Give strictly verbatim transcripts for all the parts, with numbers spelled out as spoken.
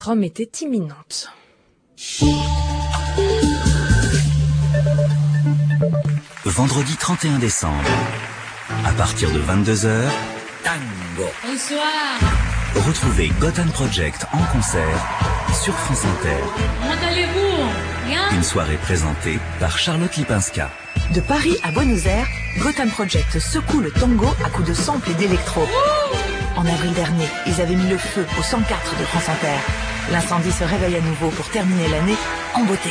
Rome était imminente. Vendredi trente et un décembre, à partir de vingt-deux heures, Tango. Bonsoir. Retrouvez Gotham Project en concert sur France Inter. Comment allez-vous? Bien? Une soirée présentée par Charlotte Lipinska. De Paris à Buenos Aires, Gotham Project secoue le tango à coups de samples et d'électro. En avril dernier, ils avaient mis le feu au cent quatre de France Inter. L'incendie se réveille à nouveau pour terminer l'année en beauté.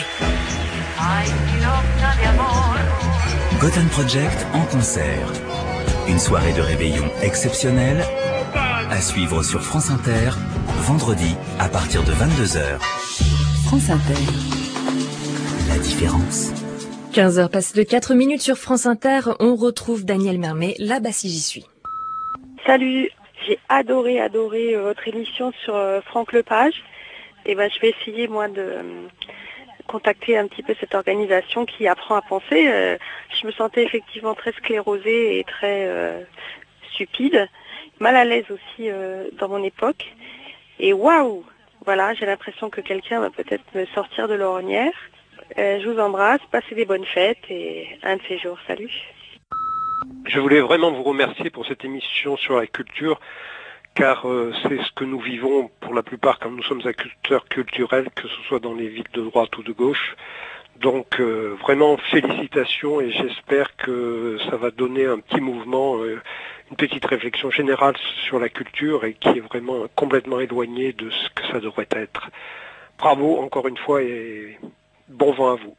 Gotham Project en concert. Une soirée de réveillon exceptionnelle à suivre sur France Inter, vendredi à partir de vingt-deux heures. France Inter. La différence. quinze heures passées de quatre minutes sur France Inter, on retrouve Daniel Mermet, là-bas si j'y suis. Salut, j'ai adoré, adoré euh, votre émission sur euh, Franck Lepage. Et ben, je vais essayer, moi, de euh, contacter un petit peu cette organisation qui apprend à penser. Euh, je me sentais effectivement très sclérosée et très euh, stupide, mal à l'aise aussi euh, dans mon époque. Et waouh, voilà, j'ai l'impression que quelqu'un va peut-être me sortir de l'ornière. Euh, je vous embrasse, passez des bonnes fêtes et un de ces jours, salut. Je voulais vraiment vous remercier pour cette émission sur la culture, car euh, c'est ce que nous vivons pour la plupart quand nous sommes acteurs culturels, que ce soit dans les villes de droite ou de gauche. Donc euh, vraiment félicitations et j'espère que ça va donner un petit mouvement, euh, une petite réflexion générale sur la culture et qui est vraiment complètement éloignée de ce que ça devrait être. Bravo encore une fois et bon vent à vous.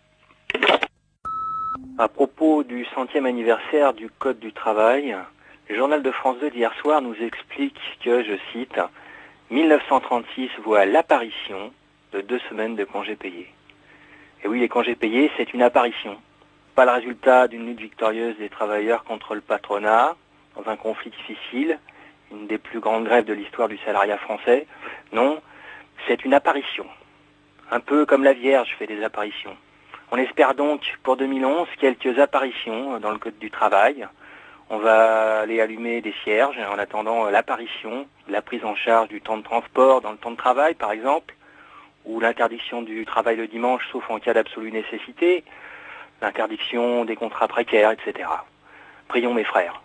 À propos du centième anniversaire du Code du travail, le journal de France deux d'hier soir nous explique que, je cite, mille neuf cent trente-six voit l'apparition de deux semaines de congés payés. Et oui, les congés payés, c'est une apparition. Pas le résultat d'une lutte victorieuse des travailleurs contre le patronat, dans un conflit difficile, une des plus grandes grèves de l'histoire du salariat français. Non, c'est une apparition. Un peu comme la Vierge fait des apparitions. On espère donc pour deux mille onze quelques apparitions dans le Code du travail. On va aller allumer des cierges en attendant l'apparition, la prise en charge du temps de transport dans le temps de travail par exemple, ou l'interdiction du travail le dimanche sauf en cas d'absolue nécessité, l'interdiction des contrats précaires, et cetera. Prions mes frères.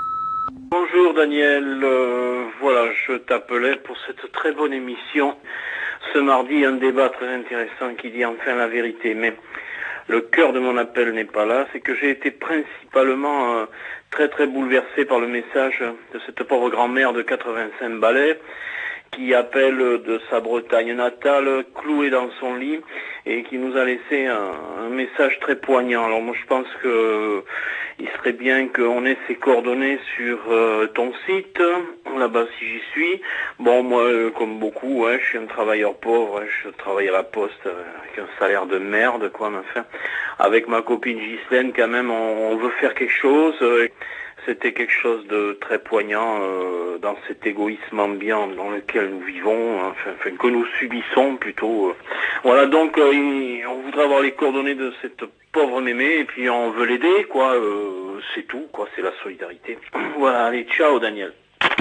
Bonjour Daniel, euh, voilà, je t'appelais pour cette très bonne émission. Ce mardi, un débat très intéressant qui dit enfin la vérité, mais le cœur de mon appel n'est pas là, c'est que j'ai été principalement euh, très très bouleversé par le message de cette pauvre grand-mère de quatre-vingt-cinq balais qui appelle de sa Bretagne natale, clouée dans son lit, et qui nous a laissé un, un message très poignant. Alors moi je pense que euh, il serait bien qu'on ait ses coordonnées sur euh, ton site, là-bas si j'y suis. Bon moi euh, comme beaucoup, hein, je suis un travailleur pauvre, hein, je travaille à la poste euh, avec un salaire de merde, quoi, mais enfin, avec ma copine Ghislaine quand même on, on veut faire quelque chose. Euh, C'était quelque chose de très poignant euh, dans cet égoïsme ambiant dans lequel nous vivons, hein, enfin, enfin que nous subissons plutôt. Euh. Voilà, donc euh, on voudrait avoir les coordonnées de cette pauvre mémé et puis on veut l'aider, quoi. Euh, c'est tout, quoi. C'est la solidarité. Voilà, allez, ciao, Daniel.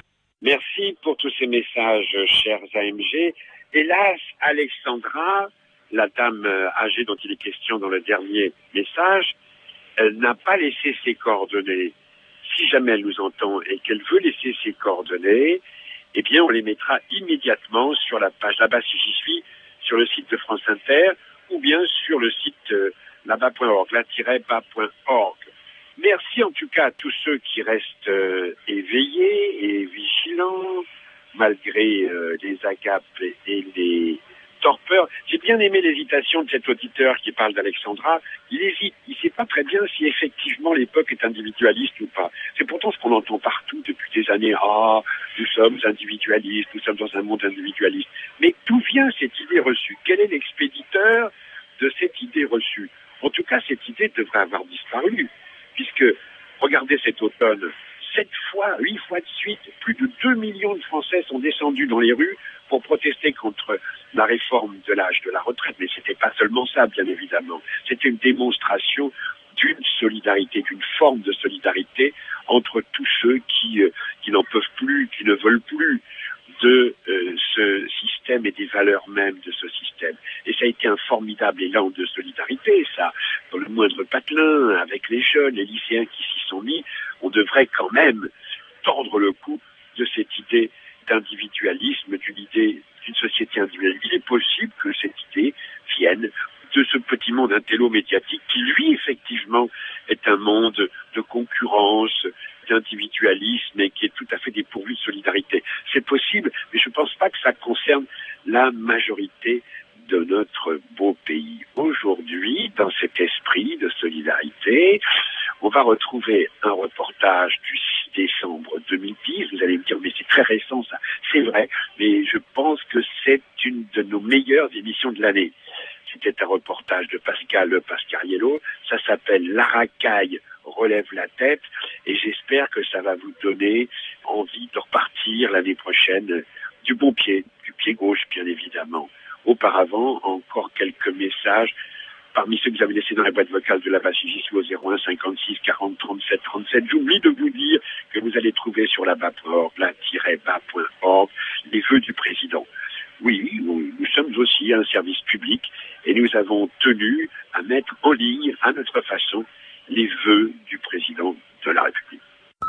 Merci pour tous ces messages, chers A M G. Hélas, Alexandra, la dame âgée dont il est question dans le dernier message, elle n'a pas laissé ses coordonnées. Si jamais elle nous entend et qu'elle veut laisser ses coordonnées, eh bien, on les mettra immédiatement sur la page là-bas si j'y suis, sur le site de France Inter, ou bien sur le site euh, là-bas point org, là tiret bas point org. Merci en tout cas à tous ceux qui restent euh, éveillés et vigilants, malgré euh, les agapes et les torpeurs. J'ai bien aimé l'hésitation de cet auditeur qui parle d'Alexandra. Il hésite, il ne sait pas très bien si effectivement l'époque est individualiste ou pas. C'est pourtant ce qu'on entend partout depuis des années. Ah, nous sommes individualistes, nous sommes dans un monde individualiste. Mais d'où vient cette idée reçue? Quel est l'expéditeur de cette idée reçue? En tout cas, cette idée devrait avoir disparu, puisque, regardez cet automne, sept fois, huit fois de suite, plus de deux millions de Français sont descendus dans les rues pour protester contre la réforme de l'âge de la retraite. Mais c'était pas seulement ça, bien évidemment. C'était une démonstration d'une solidarité, d'une forme de solidarité entre tous ceux qui, euh, qui n'en peuvent plus, qui ne veulent plus de euh, ce système et des valeurs mêmes de ce système. Et ça a été un formidable élan de solidarité, ça, dans le moindre patelin, avec les jeunes, les lycéens qui s'y sont mis. On devrait quand même tordre le cou de cette idée d'individualisme, d'une idée d'une société individuelle. Il est possible que cette idée vienne de ce petit monde intello-médiatique qui, lui, effectivement, est un monde de concurrence, d'individualisme et qui est tout à fait dépourvu de solidarité. C'est possible, mais je ne pense pas que ça concerne la majorité de notre beau pays. Aujourd'hui, dans cet esprit de solidarité, on va retrouver un reportage du six décembre deux mille dix. Vous allez me dire, mais c'est très récent ça. C'est vrai, mais je pense que c'est une de nos meilleures émissions de l'année. C'était un reportage de Pascal Pascariello. Ça s'appelle La racaille relève la tête et j'espère que ça va vous donner envie de repartir l'année prochaine du bon pied, du pied gauche bien évidemment. Auparavant, encore quelques messages parmi ceux que vous avez laissés dans la boîte vocale de la Bassigi au zéro un cinquante-six quarante trente-sept trente-sept. J'oublie de vous dire que vous allez trouver sur la bas point org, la tiret bas point org, les vœux du président. Oui, nous, nous sommes aussi un service public et nous avons tenu à mettre en ligne, à notre façon, les vœux du président de la République.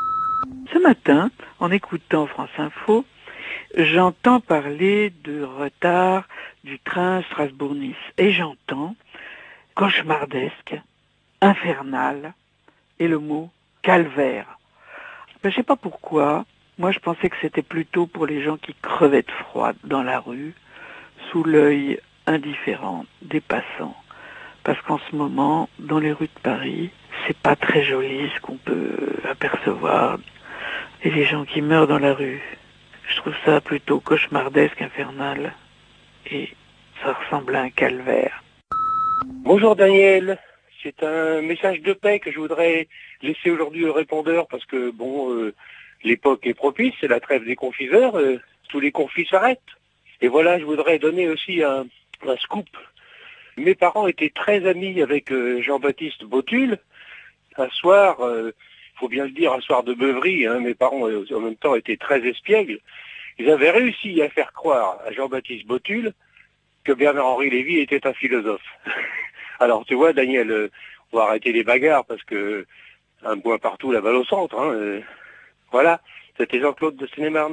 Ce matin, en écoutant France Info, j'entends parler de retard du train Strasbourg-Nice et j'entends cauchemardesque, infernal et le mot calvaire. Ben, je sais pas pourquoi, moi je pensais que c'était plutôt pour les gens qui crevaient de froid dans la rue, sous l'œil indifférent des passants. Parce qu'en ce moment, dans les rues de Paris, c'est pas très joli ce qu'on peut apercevoir. Et les gens qui meurent dans la rue, je trouve ça plutôt cauchemardesque, infernal. Et ça ressemble à un calvaire. Bonjour Daniel, c'est un message de paix que je voudrais laisser aujourd'hui au répondeur parce que bon, euh, l'époque est propice, c'est la trêve des confiseurs, euh, tous les conflits s'arrêtent. Et voilà, je voudrais donner aussi un, un scoop. Mes parents étaient très amis avec euh, Jean-Baptiste Botul. Un soir, il euh, faut bien le dire, un soir de beuverie, hein, mes parents euh, en même temps étaient très espiègles. Ils avaient réussi à faire croire à Jean-Baptiste Botul que Bernard-Henri Lévy était un philosophe. Alors tu vois Daniel, euh, on va arrêter les bagarres parce que un point partout, la balle au centre. Hein, euh, voilà, c'était Jean-Claude de Seine-et-Marne.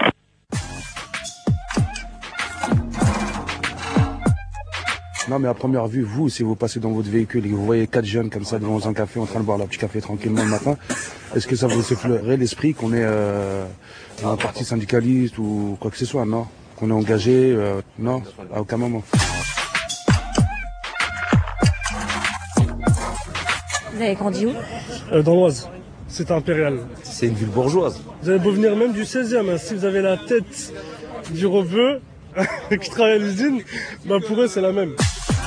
Non mais à première vue, vous, si vous passez dans votre véhicule et que vous voyez quatre jeunes comme ça devant un café en train de boire leur petit café tranquillement le matin, est-ce que ça vous effleurerait l'esprit qu'on est euh, un parti syndicaliste ou quoi que ce soit, non? Qu'on est engagé, euh, non, à aucun moment. Vous avez grandi où? euh, Dans l'Oise. C'est impérial. C'est une ville bourgeoise. Vous avez beau venir même du seizième, hein, si vous avez la tête du rebeu qui travaille à l'usine, bah pour eux c'est la même.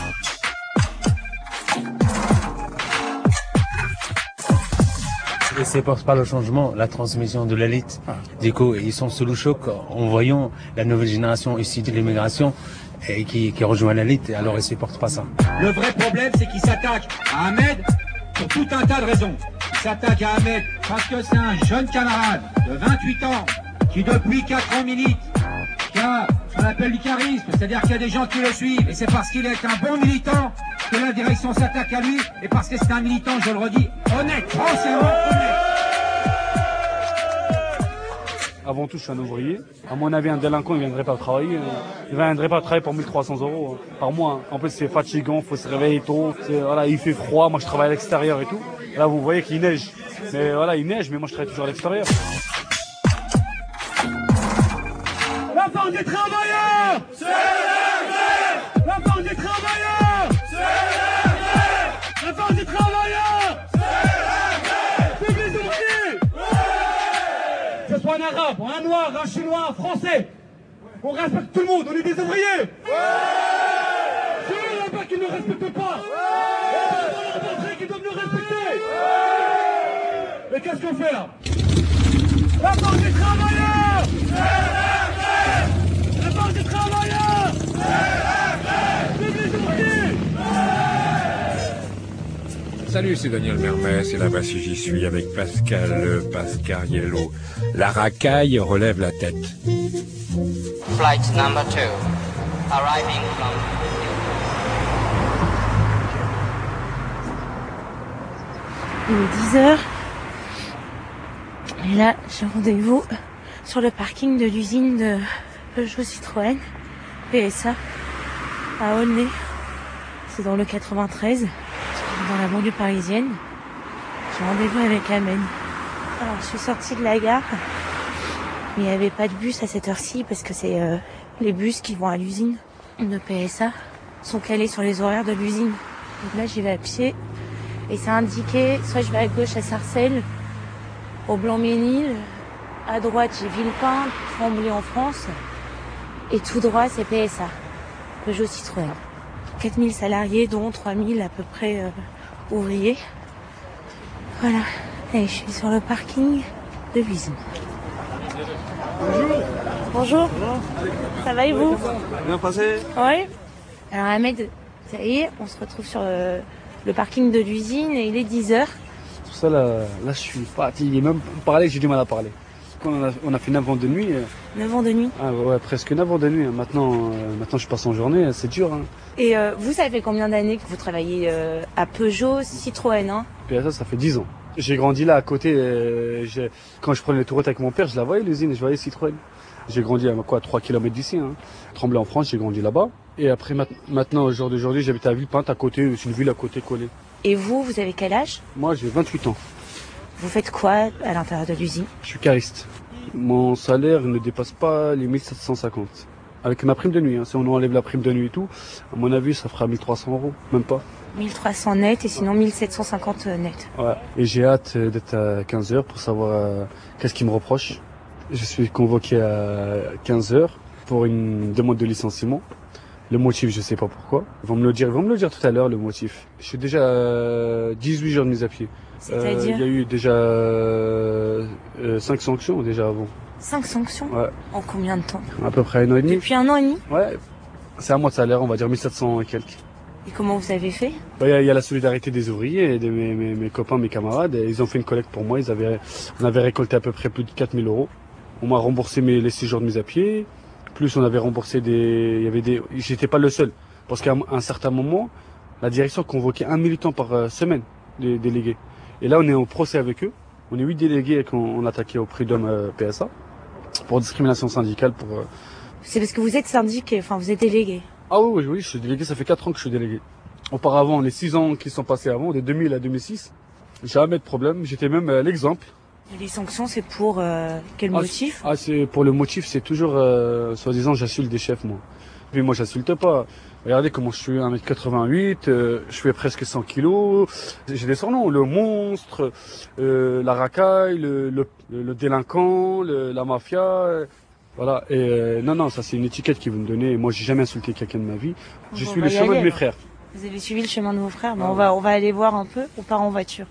Et c'est pas le changement, la transmission de l'élite. Du coup, ils sont sous le choc en voyant la nouvelle génération issue de l'immigration et qui, qui rejoint l'élite, alors ils supportent pas ça. Le vrai problème, c'est qu'ils s'attaquent à Ahmed pour tout un tas de raisons. Ils s'attaquent à Ahmed parce que c'est un jeune camarade de vingt-huit ans qui depuis quatre ans milite, qui a ce qu'on appelle du charisme, c'est-à-dire qu'il y a des gens qui le suivent, et c'est parce qu'il est un bon militant que la direction s'attaque à lui, et parce que c'est un militant, je le redis, honnête, franchement honnête. Avant tout, je suis un ouvrier. À mon avis, un délinquant, il ne viendrait pas travailler. Il ne viendrait pas travailler pour mille trois cents euros par mois. En plus, c'est fatigant, il faut se réveiller tôt. Voilà, il fait froid, moi je travaille à l'extérieur et tout. Là, vous voyez qu'il neige. Mais voilà, il neige, mais moi je travaille toujours à l'extérieur. La bande des travailleurs, c'est la La bande des travailleurs, c'est la La bande des travailleurs, c'est la Vive les ouvriers. Que ce soit un arabe, un noir, un chinois, un français, on respecte tout le monde, on est des ouvriers. C'est eux là-bas qui ne nous respectent pas. C'est eux là-bas qui doivent nous respecter. Mais qu'est-ce qu'on fait là? La bande des travailleurs, c'est la La bande des travailleurs, c'est la Vive les ouvriers. Salut, c'est Daniel Mermet, c'est là-bas si j'y suis avec Pascal Pascariello. La racaille relève la tête. Flight number two, arriving from... Il est dix heures. Et là, j'ai rendez-vous sur le parking de l'usine de Peugeot Citroën, P S A, à Aulnay. C'est dans le quatre-vingt-treize, dans la banlieue parisienne. J'ai rendez-vous avec Amen. Alors, je suis sortie de la gare, mais il n'y avait pas de bus à cette heure-ci parce que c'est euh, les bus qui vont à l'usine de P S A sont calés sur les horaires de l'usine. Donc là, j'y vais à pied et c'est indiqué, soit je vais à gauche à Sarcelles, au Blanc-Ménil, à droite j'ai Villepin, Tremblay en France, et tout droit c'est P S A, Peugeot Citroën. quatre mille salariés, dont trois mille à peu près euh, ouvriers. Voilà, et je suis sur le parking de l'usine. Bonjour. Bonjour. Ça va et vous? Bien passé? Oui. Alors Ahmed, ça y est, on se retrouve sur le, le parking de l'usine et il est dix heures. Tout ça là, là je suis fatigué, même parler j'ai du mal à parler. Quand on a, on a fait neuf ans de nuit. Euh... neuf ans de nuit? Ah ouais, presque neuf ans de nuit. Maintenant, euh, maintenant je passe en journée, c'est dur. Hein. Et euh, vous, ça fait combien d'années que vous travaillez euh, à Peugeot Citroën hein? P S A, ça fait dix ans. J'ai grandi là à côté. Euh, quand je prenais les tourettes avec mon père, je la voyais l'usine, je voyais Citroën. J'ai grandi à quoi, trois kilomètres d'ici. Hein. Tremblay en France, j'ai grandi là-bas. Et après, maintenant, au jour d'aujourd'hui, j'habite à Villepinte, à côté, c'est une ville à côté collée. Et vous, vous avez quel âge? Moi, j'ai vingt-huit ans. Vous faites quoi à l'intérieur de l'usine? Je suis cariste. Mon salaire ne dépasse pas les mille sept cent cinquante. Avec ma prime de nuit, hein. Si on enlève la prime de nuit et tout, à mon avis, ça fera mille trois cents euros, même pas. mille trois cents net et sinon mille sept cent cinquante net. Ouais. Et j'ai hâte d'être à quinze heures pour savoir euh, qu'est-ce qu'ils me reprochent. Je suis convoqué à quinze heures pour une demande de licenciement. Le motif, je sais pas pourquoi. Ils vont me le dire, ils vont me le dire tout à l'heure, le motif. Je suis déjà à dix-huit jours de mise à pied. C'est-à-dire euh, il y a eu déjà euh, cinq sanctions déjà avant. cinq sanctions? Ouais. En combien de temps? À peu près un an et demi. Depuis un an et demi? Ouais. C'est un mois de salaire, on va dire mille sept cents et quelques. Et comment vous avez fait? Il bah, y, y a la solidarité des ouvriers et de mes, mes, mes copains, mes camarades. Et ils ont fait une collecte pour moi. Ils avaient, on avait récolté à peu près plus de quatre mille euros. On m'a remboursé mes, les six jours de mise à pied. Plus on avait remboursé des... Il y avait des... J'étais pas le seul. Parce qu'à un certain moment, la direction convoquait un militant par semaine, des délégués. Et là, on est au procès avec eux. On est huit délégués qu'on on attaquait au prud'homme euh, P S A pour discrimination syndicale. Pour. Euh... C'est parce que vous êtes syndiqué, enfin vous êtes délégué. Ah oui, oui, oui, je suis délégué. Ça fait quatre ans que je suis délégué. Auparavant, les six ans qui sont passés avant, de deux mille à deux mille six, jamais de problème. J'étais même euh, l'exemple. Les sanctions, c'est pour euh, quel ah, motif? Ah, c'est pour le motif, c'est toujours euh, soi-disant j'insulte des chefs, moi. Puis moi, j'insulte pas. Regardez comment je suis un mètre quatre-vingt-huit, euh, je fais presque cent kilos, j'ai des surnoms, le monstre, euh, la racaille, le, le, le délinquant, le, la mafia, euh, voilà. Et euh, non, non, ça c'est une étiquette qu'ils vont me donner. Moi, j'ai jamais insulté quelqu'un de ma vie. Je bon, suis le chemin aller, de mes alors. frères. Vous avez suivi le chemin de vos frères, mais ah, on va, on va aller voir un peu. On part en voiture.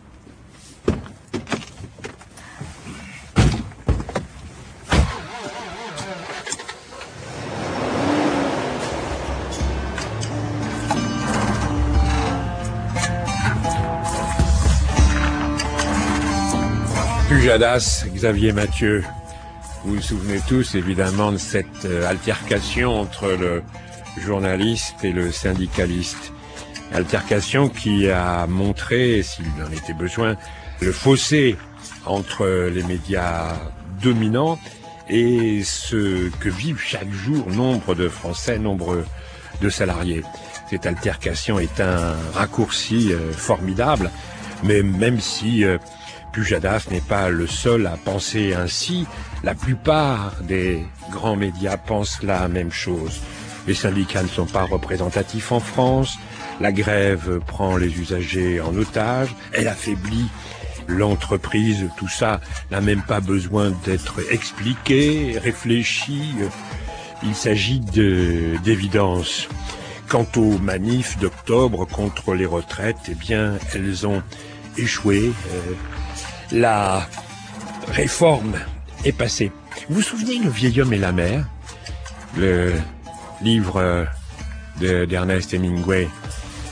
Pujadas, Xavier Mathieu. Vous vous souvenez tous évidemment de cette altercation entre le journaliste et le syndicaliste. Altercation qui a montré, s'il en était besoin, le fossé entre les médias dominants et ce que vivent chaque jour nombre de Français, nombre de salariés. Cette altercation est un raccourci euh, formidable, mais même si euh, Pujadas n'est pas le seul à penser ainsi, la plupart des grands médias pensent la même chose. Les syndicats ne sont pas représentatifs en France, la grève prend les usagers en otage, elle affaiblit l'entreprise, tout ça n'a même pas besoin d'être expliqué, réfléchi, il s'agit de, d'évidence. Quant aux manifs d'octobre contre les retraites, eh bien, elles ont échoué. Euh, la réforme est passée. Vous vous souvenez Le vieil homme et la mer, le livre de, d'Ernest Hemingway,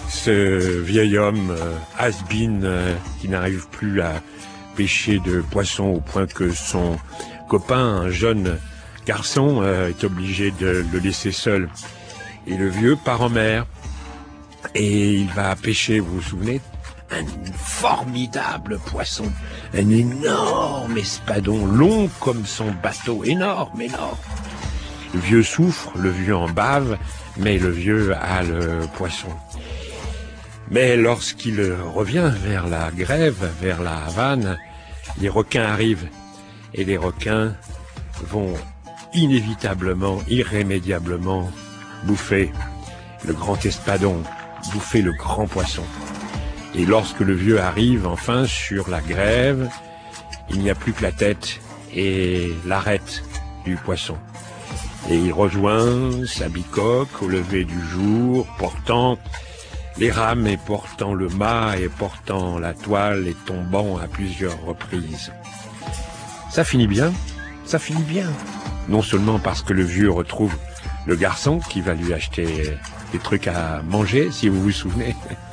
ce vieil homme euh, has-been euh, qui n'arrive plus à pêcher de poissons au point que son copain, un jeune garçon, euh, est obligé de le laisser seul. Et le vieux part en mer et il va pêcher, vous vous souvenez, un formidable poisson, un énorme espadon, long comme son bateau, énorme, énorme. Le vieux souffre, le vieux en bave, mais le vieux a le poisson. Mais lorsqu'il revient vers la Grève, vers la Havane, les requins arrivent. Et les requins vont inévitablement, irrémédiablement bouffer le grand espadon, bouffer le grand poisson. Et lorsque le vieux arrive enfin sur la Grève, il n'y a plus que la tête et l'arête du poisson. Et il rejoint sa bicoque au lever du jour, portant les rames et portant le mât et portant la toile et tombant à plusieurs reprises. Ça finit bien, ça finit bien. Non seulement parce que le vieux retrouve le garçon qui va lui acheter des trucs à manger, si vous vous souvenez.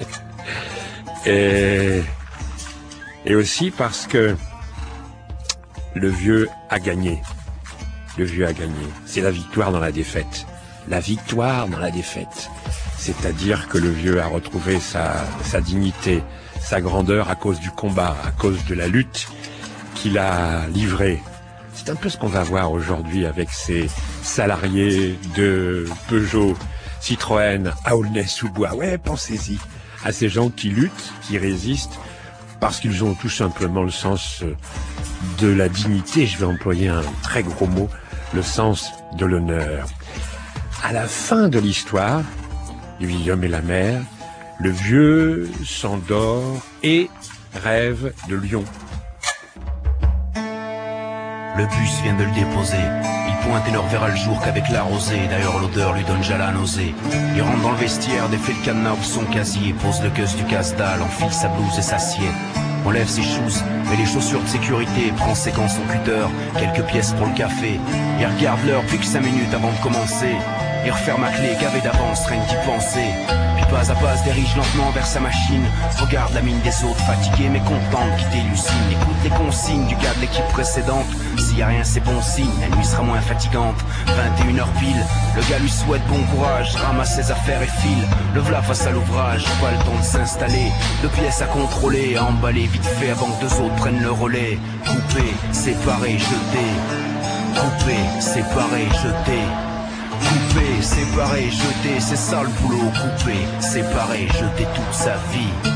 et, et aussi parce que le vieux a gagné. Le vieux a gagné. C'est la victoire dans la défaite. La victoire dans la défaite. C'est-à-dire que le vieux a retrouvé sa, sa dignité, sa grandeur à cause du combat, à cause de la lutte qu'il a livrée. C'est un peu ce qu'on va voir aujourd'hui avec ces salariés de Peugeot, Citroën, à Aulnay-sous-Bois. Ouais, pensez-y. À ces gens qui luttent, qui résistent, parce qu'ils ont tout simplement le sens de la dignité. Je vais employer un très gros mot, le sens de l'honneur. À la fin de l'histoire du vieil homme et la mer, le vieux s'endort et rêve de lion. Le bus vient de le déposer. Il pointe et ne reverra le jour qu'avec la rosée. D'ailleurs l'odeur lui donne déjà la nausée. Il rentre dans le vestiaire, défait le cadenas ou son casier, pose le gueuse du casse-dalle, enfile sa blouse et s'assied. Enlève ses shoes, met les chaussures de sécurité, prend ses gants, son cutter, quelques pièces pour le café. Il regarde l'heure, plus que cinq minutes avant de commencer. Il referme ma clé, gavé d'avance, rien d'y penser. Puis pas à pas se dirige lentement vers sa machine. Regarde la mine des autres, fatigués mais contents de quitter l'usine. Écoute les consignes du gars de l'équipe précédente. S'il y a rien c'est bon signe, la nuit sera moins fatigante. vingt et une heures pile, le gars lui souhaite bon courage. Ramasse ses affaires et file, le v'là face à l'ouvrage. Pas le temps de s'installer, deux pièces à contrôler, à emballer vite fait avant que deux autres prennent le relais. Coupé, séparé, jeté. Coupé, séparé, jeté. Coupé, séparé, jeté, c'est ça le boulot. Coupé, séparé, jeté toute sa vie.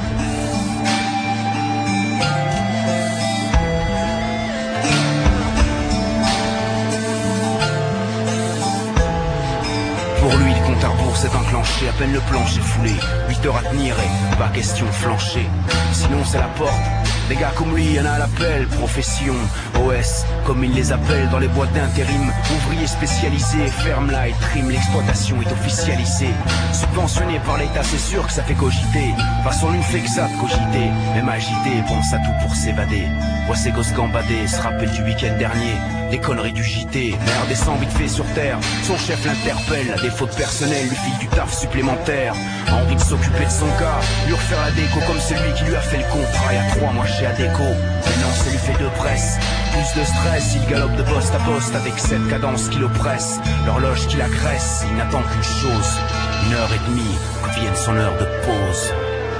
Pour lui, le compte à rebours s'est enclenché, à peine le plancher foulé. huit heures à tenir et pas question de flancher. Sinon c'est la porte. Des gars comme lui, y'en a à l'appel, profession, O S, comme ils les appellent dans les boîtes d'intérim. Ouvriers spécialisés, ferme là et trim, l'exploitation est officialisée. Subventionné par l'État, c'est sûr que ça fait cogiter. De toute façon, l'une fait que ça de cogiter. Même agité, pense à tout pour s'évader. Voit ses gosses gambader, se rappelle du week-end dernier. Des conneries du J T, l'air descend vite fait sur terre. Son chef l'interpelle, à défaut de personnel, lui file du taf supplémentaire. Envie de s'occuper de son cas, lui refaire la déco comme celui qui lui a fait le contrat il y a trois mois chez Adéco. Maintenant ça lui fait deux presses, plus de stress, il galope de poste à poste avec cette cadence qui l'oppresse. L'horloge qui l'agresse, il n'attend qu'une chose, une heure et demie, que vienne son heure de pause.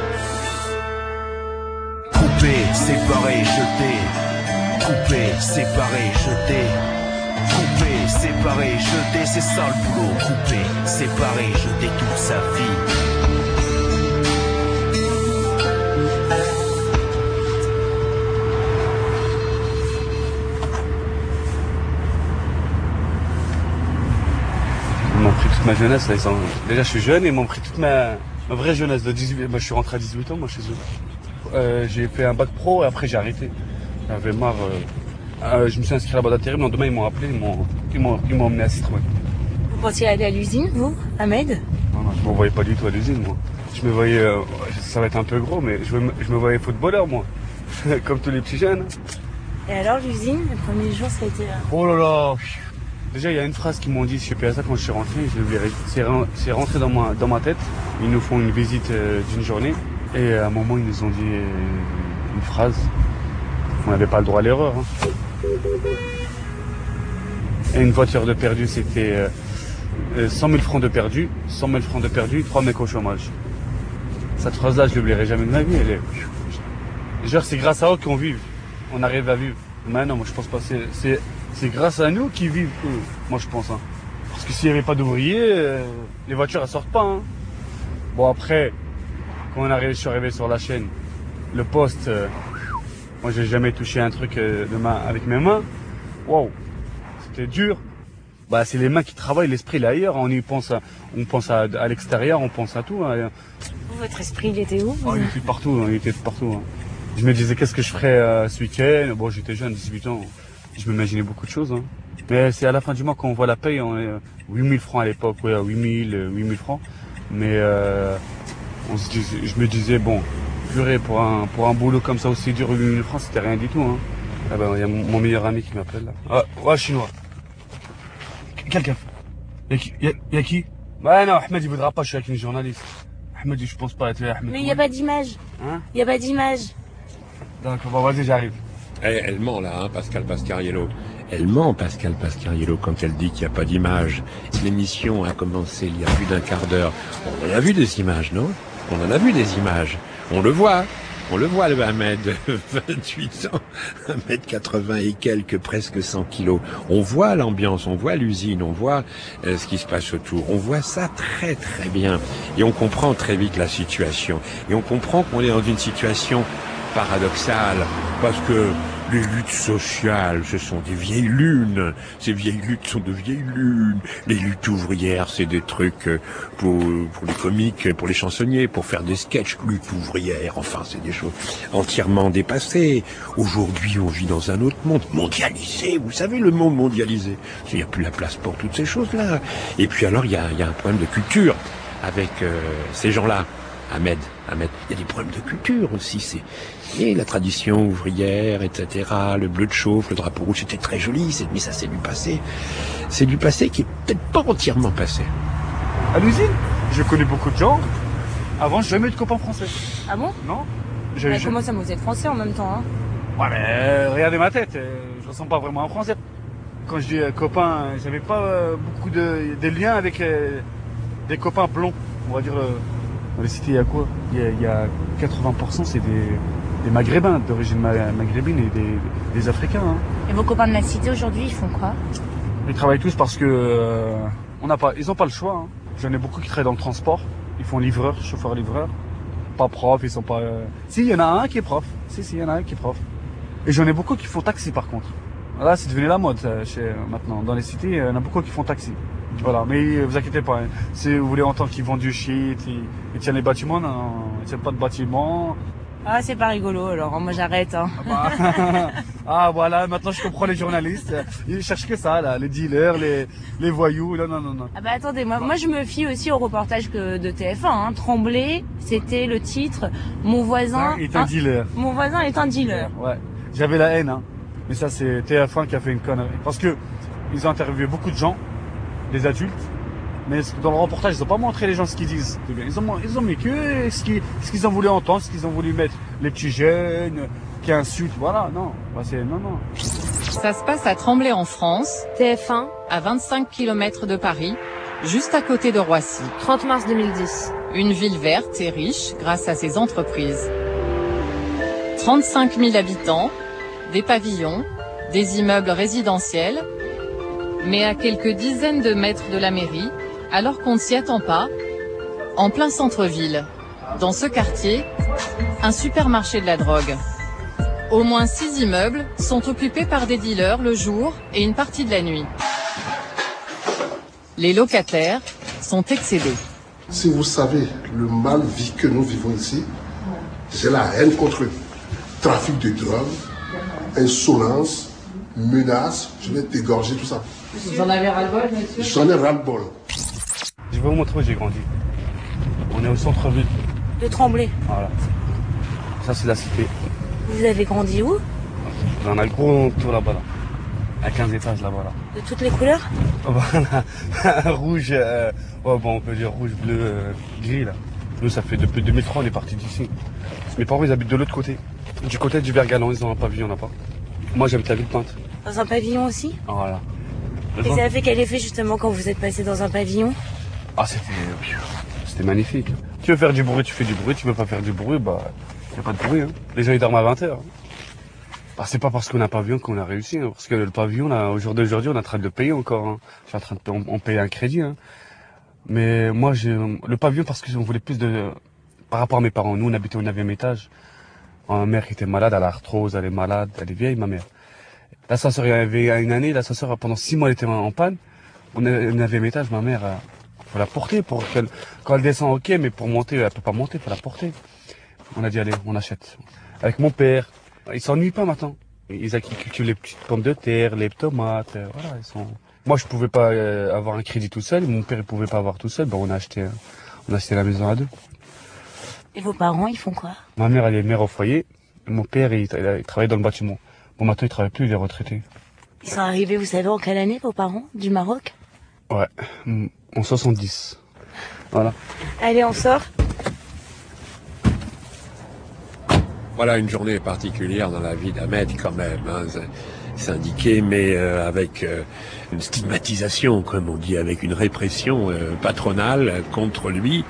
Coupé, séparé, jeté. Coupé, séparé, jeté. Coupé, séparé, jeté, c'est ça le boulot. Coupé, séparé, jeté toute sa vie. Ils m'ont pris toute ma jeunesse, là, ils sont... déjà je suis jeune et ils m'ont pris toute ma, ma vraie jeunesse de dix-huit. Moi je suis rentré à dix-huit ans moi chez eux. Euh, j'ai fait un bac pro et après j'ai arrêté. J'avais marre. Euh... Euh, je me suis inscrit à la boîte d'intérim, le lendemain ils m'ont appelé, ils m'ont, ils m'ont, ils m'ont emmené à Citroën. Vous pensiez aller à l'usine, vous, Ahmed? Non, non, je me voyais pas du tout à l'usine, moi. Je me voyais, euh, ça va être un peu gros, mais je me, je me voyais footballeur, moi. Comme tous les petits jeunes. Et alors l'usine, le premier jour ça a été... Oh là là, Déjà, il y a une phrase qu'ils m'ont dit chez P S A quand je suis rentré, je l'ai- c'est ren- c'est rentré dans ma, dans ma tête. Ils nous font une visite euh, d'une journée et à un moment, ils nous ont dit euh, une phrase. On n'avait pas le droit à l'erreur. Hein. Et une voiture de perdu, c'était euh, euh, cent mille francs de perdu, cent mille francs de perdu, trois mecs au chômage. Cette phrase-là, je ne l'oublierai jamais de ma vie. Elle est... Genre, c'est grâce à eux qu'on vit. On arrive à vivre. Mais non, moi je pense pas. C'est, c'est, c'est grâce à nous qu'ils vivent, eux. Moi je pense. Hein. Parce que s'il n'y avait pas d'ouvriers, euh, les voitures elles sortent pas. Hein. Bon après, quand on arrive, je suis arrivé sur la chaîne, le poste, euh, moi j'ai jamais touché un truc euh, de main, avec mes mains. Waouh, c'était dur. Bah c'est les mains qui travaillent, l'esprit il est ailleurs. On y pense, à, on pense à, à l'extérieur, on pense à tout. Hein. Votre esprit, il était où? Oh, il était partout, il était partout. Hein. Je me disais qu'est-ce que je ferais euh, ce week-end. Bon, j'étais jeune, dix-huit ans. Je m'imaginais beaucoup de choses. Hein. Mais c'est à la fin du mois quand on voit la paye, on est euh, huit mille francs à l'époque, ouais, huit mille, euh, huit mille francs. Mais euh, on se disait, je me disais bon, purée pour un pour un boulot comme ça aussi dur, huit mille francs, c'était rien du tout. Hein. Ah ben, il y a mon, mon meilleur ami qui m'appelle là. Ah, ouais, chinois. Quelqu'un. Y'a qui? Y'a, y a qui? Bah non, Ahmed il voudra pas. Je suis avec une journaliste. Ahmed, je pense pas être Ahmed. Mais il n'y a pas d'image. Hein? Il n'y a pas d'image. D'accord, bon, vas-y, j'arrive. Elle, elle ment là, hein, Pascal Pasquariello. Elle ment, Pascal Pasquariello, quand elle dit qu'il n'y a pas d'image. L'émission a commencé il y a plus d'un quart d'heure. On en a vu des images, non? On en a vu des images. On le voit. On le voit, le Ahmed, vingt-huit ans, un mètre quatre-vingts et quelques, presque cent kilos. On voit l'ambiance, on voit l'usine, on voit euh, ce qui se passe autour. On voit ça très très bien. Et on comprend très vite la situation. Et on comprend qu'on est dans une situation paradoxale, parce que les luttes sociales, ce sont des vieilles lunes. Ces vieilles luttes sont de vieilles lunes. Les luttes ouvrières, c'est des trucs pour, pour les comiques, pour les chansonniers, pour faire des sketchs. Lutte ouvrière, enfin, c'est des choses entièrement dépassées. Aujourd'hui, on vit dans un autre monde, mondialisé. Vous savez, le monde mondialisé. Il n'y a plus la place pour toutes ces choses-là. Et puis alors, il y a, il y a un problème de culture avec euh, ces gens-là. Ahmed, Ahmed, il y a des problèmes de culture aussi, c'est et la tradition ouvrière, et cetera, le bleu de chauffe, le drapeau rouge, c'était très joli, c'est, mais ça c'est du passé. C'est du passé qui est peut-être pas entièrement passé. À l'usine, je connais beaucoup de gens. Avant, j'ai jamais eu de copains français. Ah bon? Non. J'ai, bah, j'ai... Comment ça, vous êtes français en même temps, hein? Ouais, mais euh, regardez ma tête, euh, je ressemble pas vraiment à un français. Quand je dis euh, copain, j'avais pas euh, beaucoup de, de liens avec euh, des copains blonds, on va dire... Euh, dans les cités, il y a quoi? Il y a, il y a quatre-vingts pour cent, c'est des, des maghrébins, d'origine maghrébine et des, des Africains. Hein. Et vos copains de la cité aujourd'hui, ils font quoi? Ils travaillent tous parce que euh, on n'a pas, ils n'ont pas le choix. Hein. J'en ai beaucoup qui travaillent dans le transport. Ils font livreur, chauffeur-livreur. Pas prof, ils sont pas... Euh... Si, il y en a un qui est prof. Si, si, il y en a un qui est prof. Et j'en ai beaucoup qui font taxi par contre. Là, c'est devenu la mode euh, chez, euh, maintenant. Dans les cités, il y en a beaucoup qui font taxi. Voilà, mais euh, vous inquiétez pas. Hein. Si vous voulez entendre qu'ils vendent du shit, ils, ils tiennent les bâtiments, non, non, ils tiennent pas de bâtiments. Ah, c'est pas rigolo, alors moi j'arrête. Hein. Ah, bah, ah voilà, maintenant je comprends les journalistes. Ils cherchent que ça, là, les dealers, les, les voyous. Non, non, non, non. Ah bah attendez, moi, moi je me fie aussi au reportage que de T F un. Hein. Tremblay, c'était le titre. Mon voisin est un, un dealer. Mon voisin est un dealer. Ouais, j'avais la haine, hein. Mais ça c'est T F un qui a fait une connerie. Parce que ils ont interviewé beaucoup de gens, des adultes. Mais dans le reportage, ils n'ont pas montré les gens ce qu'ils disent. Ils ont, ils ont mis que ce qu'ils, ce qu'ils ont voulu entendre, ce qu'ils ont voulu mettre. Les petits jeunes qui insultent, voilà, non. Bah c'est, non, non. Ça se passe à Tremblay en France. T F un. À vingt-cinq kilomètres de Paris, juste à côté de Roissy. trente mars deux mille dix. Une ville verte et riche grâce à ses entreprises. trente-cinq mille habitants, des pavillons, des immeubles résidentiels, mais à quelques dizaines de mètres de la mairie, alors qu'on ne s'y attend pas, en plein centre-ville. Dans ce quartier, un supermarché de la drogue. Au moins six immeubles sont occupés par des dealers le jour et une partie de la nuit. Les locataires sont excédés. Si vous savez le mal vie que nous vivons ici, j'ai la haine contre eux. Trafic de drogue, insolence, menaces, je vais t'égorger tout ça. Vous en avez ras-le-bol, monsieur? J'en ai ras-le-bol. Je vais vous montrer où j'ai grandi. On est au centre-ville. De Tremblay. Voilà. Ça, c'est la cité. Vous avez grandi où? On a le gros tour là-bas. Là. À quinze étages là-bas. Là. De toutes les couleurs? Voilà. Rouge, euh, oh, bon, on peut dire rouge, bleu, euh, gris là. Nous, ça fait depuis deux mille trois, on est parti d'ici. Mes parents, ils habitent de l'autre côté. Du côté du Vergalan, ils ont un pavillon là-bas. Moi, j'habite à Villepinte. Dans un pavillon aussi? Voilà. Et ça a fait quel effet justement quand vous êtes passé dans un pavillon? Ah, c'était, c'était magnifique. Tu veux faire du bruit, tu fais du bruit. Tu veux pas faire du bruit, bah, y a pas de bruit. Hein. Les gens, ils dorment à vingt heures. Bah, c'est pas parce qu'on a un pavillon qu'on a réussi. Hein. Parce que le pavillon, là, au jour d'aujourd'hui, on est en train de le payer encore. Hein. Je suis en train de on, on payer un crédit. Hein. Mais moi, j'ai le pavillon parce qu'on voulait plus de... Par rapport à mes parents, nous, on habitait au neuvième étage. Ma mère qui était malade, elle a arthrose, elle est malade, elle est vieille, ma mère. L'ascenseur, il y avait une année, l'ascenseur, pendant six mois, elle était en panne. On est au neuvième étage, ma mère, il faut la porter pour qu'elle... Quand elle descend, ok, mais pour monter, elle peut pas monter, il faut la porter. On a dit, allez, on achète. Avec mon père, ils s'ennuient pas maintenant. Ils cultivent les petites pommes de terre, les tomates, voilà, ils sont... Moi, je pouvais pas avoir un crédit tout seul, mon père, il pouvait pas avoir tout seul, ben, on a acheté, on a acheté la maison à deux. Et vos parents, ils font quoi? Ma mère, elle est mère au foyer. Mon père, il, il travaille dans le bâtiment. Bon, maintenant, il travaille plus, il est retraité. Ils sont arrivés, vous savez, en quelle année, vos parents, du Maroc? Ouais, en soixante-dix. Voilà. Allez, on sort. Voilà une journée particulière dans la vie d'Ahmed, quand même. Hein. Syndiqué, mais euh, avec euh, une stigmatisation, comme on dit, avec une répression euh, patronale contre lui.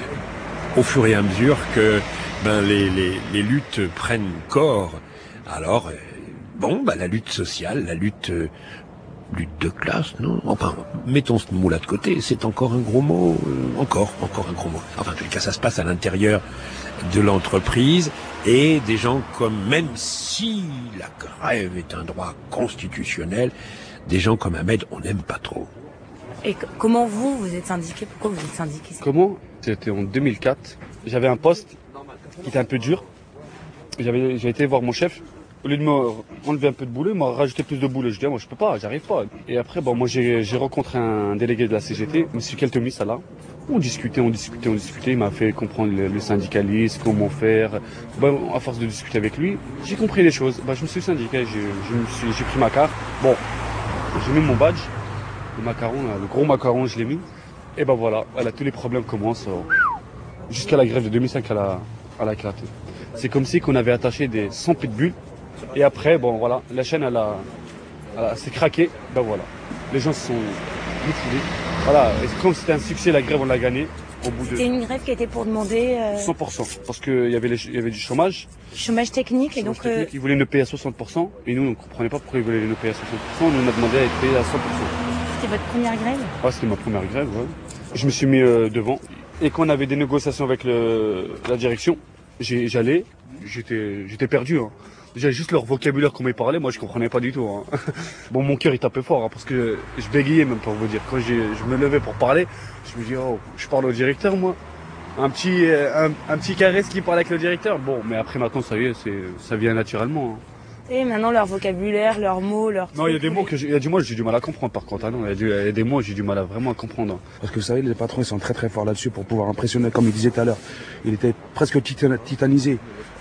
Au fur et à mesure que ben, les, les, les luttes prennent corps, alors, euh, bon, ben, la lutte sociale, la lutte, euh, lutte de classe, non? Enfin, mettons ce mot-là de côté, c'est encore un gros mot, euh, encore, encore un gros mot. Enfin, en tout cas, ça se passe à l'intérieur de l'entreprise, et des gens comme, même si la grève est un droit constitutionnel, des gens comme Ahmed, on n'aime pas trop. Et comment vous, vous êtes syndiqué? Pourquoi vous êtes syndiqué? Comment? C'était en deux mille quatre. J'avais un poste qui était un peu dur. J'avais, j'ai été voir mon chef. Au lieu de me enlever un peu de boulot, il m'a rajouté plus de boulot. Je dis, ah, moi je peux pas, j'arrive pas. Et après, bon, moi j'ai, j'ai rencontré un délégué de la C G T, M. Keltemi, ça là. On discutait, on discutait, on discutait. Il m'a fait comprendre le, le syndicalisme, comment faire. Bon, à force de discuter avec lui, j'ai compris les choses. Bah, je me suis syndiqué, j'ai, je me suis, j'ai pris ma carte. Bon, j'ai mis mon badge. Le macaron, là, le gros macaron, je l'ai mis. Et ben voilà, voilà, tous les problèmes commencent. Euh, jusqu'à la grève de deux mille cinq, elle a, elle a éclaté. C'est comme si qu'on avait attaché des cent pitbulls. Et après, bon voilà, la chaîne, elle a, elle a s'est craquée. Ben voilà, les gens se sont mutilés. Voilà, et comme c'était un succès, la grève, on l'a gagné. Au bout de... C'était une grève qui était pour demander... Euh... cent pour cent, parce qu'il y avait les, il y avait du chômage. Chômage technique, et chômage donc... technique, euh... ils voulaient nous payer à soixante pour cent, et nous, on ne comprenait pas pourquoi ils voulaient nous payer à soixante pour cent. Nous, on a demandé à être payés à cent pour cent. C'était votre première grève? Ouais, c'était ma première grève, ouais. Je me suis mis euh, devant. Et quand on avait des négociations avec le, la direction, j'ai, j'allais, j'étais, j'étais perdu. Hein. J'avais juste leur vocabulaire qu'on m'y parlait, moi je comprenais pas du tout. Hein. Bon, mon cœur il tapait fort, hein, parce que je bégayais même pour vous dire. Quand j'ai, je me levais pour parler, je me dis, oh, je parle au directeur moi. Un petit, un, un petit caresse qui parle avec le directeur. Bon, mais après maintenant ça y est, c'est, ça vient naturellement. Hein. Et maintenant leur vocabulaire, leurs mots, leurs... Non, il y a des mots que j'ai, il y a du mots que j'ai du mal à comprendre par contre. Hein, non, il y a, du, il y a des mots que j'ai du mal à vraiment à comprendre. Parce que vous savez, les patrons ils sont très très forts là-dessus pour pouvoir impressionner, comme il disait tout à l'heure. Il était presque titan, titanisé.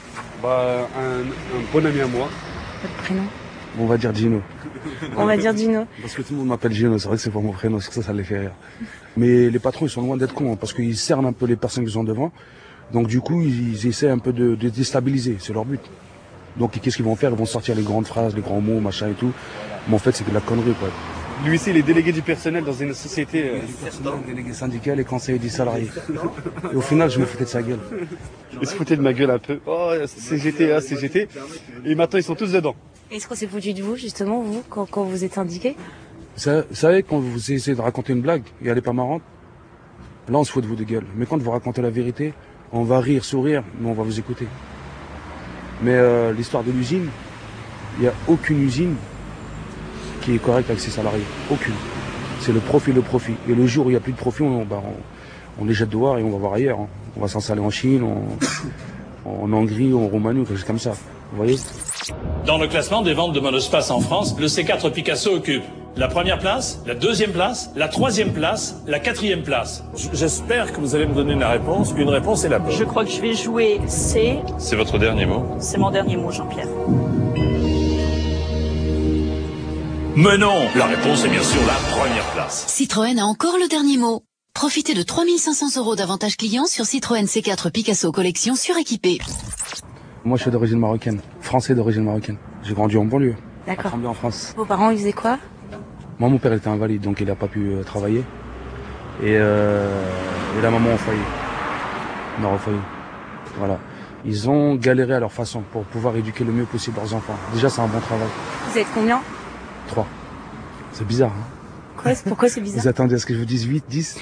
Bah, un, un bon ami à moi. Votre prénom? On va dire Gino. On va dire Gino. Parce que tout le monde m'appelle Gino, c'est vrai que c'est pas mon prénom, c'est que ça, ça les fait rire. Mais les patrons, ils sont loin d'être cons, hein, parce qu'ils cernent un peu les personnes qui sont devant. Donc du coup, ils, ils essaient un peu de, de déstabiliser, c'est leur but. Donc qu'est-ce qu'ils vont faire? Ils vont sortir les grandes phrases, les grands mots, machin et tout. Mais en fait, c'est de la connerie, quoi. Lui ici, il est délégué du personnel dans une société... Euh... Personnel, délégué syndical et conseiller des salariés. Et au final, je me foutais de sa gueule. Il se foutait de ma gueule un peu. Oh, C G T, ah, C G T. Et maintenant, ils sont tous dedans. Est-ce qu'on s'est foutu de vous, justement, vous, quand, quand vous êtes syndiqué? Vous savez, quand vous essayez de raconter une blague et elle n'est pas marrante, là, on se fout de vous de gueule. Mais quand vous racontez la vérité, on va rire, sourire, mais on va vous écouter. Mais euh, l'histoire de l'usine, il n'y a aucune usine qui est correcte avec ses salariés. Aucune. C'est le profit, le profit. Et le jour où il n'y a plus de profit, on, bah, on, on les jette dehors et on va voir ailleurs. Hein. On va s'installer en Chine, en, en Hongrie, en Roumanie, quelque chose comme ça. Vous voyez? Dans le classement des ventes de monospace en France, le C quatre Picasso occupe la première place, la deuxième place, la troisième place, la quatrième place. J'espère que vous allez me donner une réponse. Une réponse est la bonne. Je crois que je vais jouer C. C'est votre dernier mot? C'est mon dernier mot, Jean-Pierre. Mais non, la réponse est bien sûr la première place. Citroën a encore le dernier mot. Profitez de trois mille cinq cents euros d'avantages clients sur Citroën C quatre Picasso collection suréquipée. Moi, je suis d'origine marocaine, français d'origine marocaine. J'ai grandi en banlieue. D'accord. À Tremblay en France. Vos parents, ils faisaient quoi? Moi, mon père était invalide, donc il n'a pas pu euh, travailler. Et, euh, et la maman a failli. On a refailli. Voilà. Ils ont galéré à leur façon pour pouvoir éduquer le mieux possible leurs enfants. Déjà, c'est un bon travail. Vous êtes combien? Trois. C'est bizarre, hein? Quoi? Pourquoi c'est bizarre? Vous attendez à ce que je vous dise huit, dix?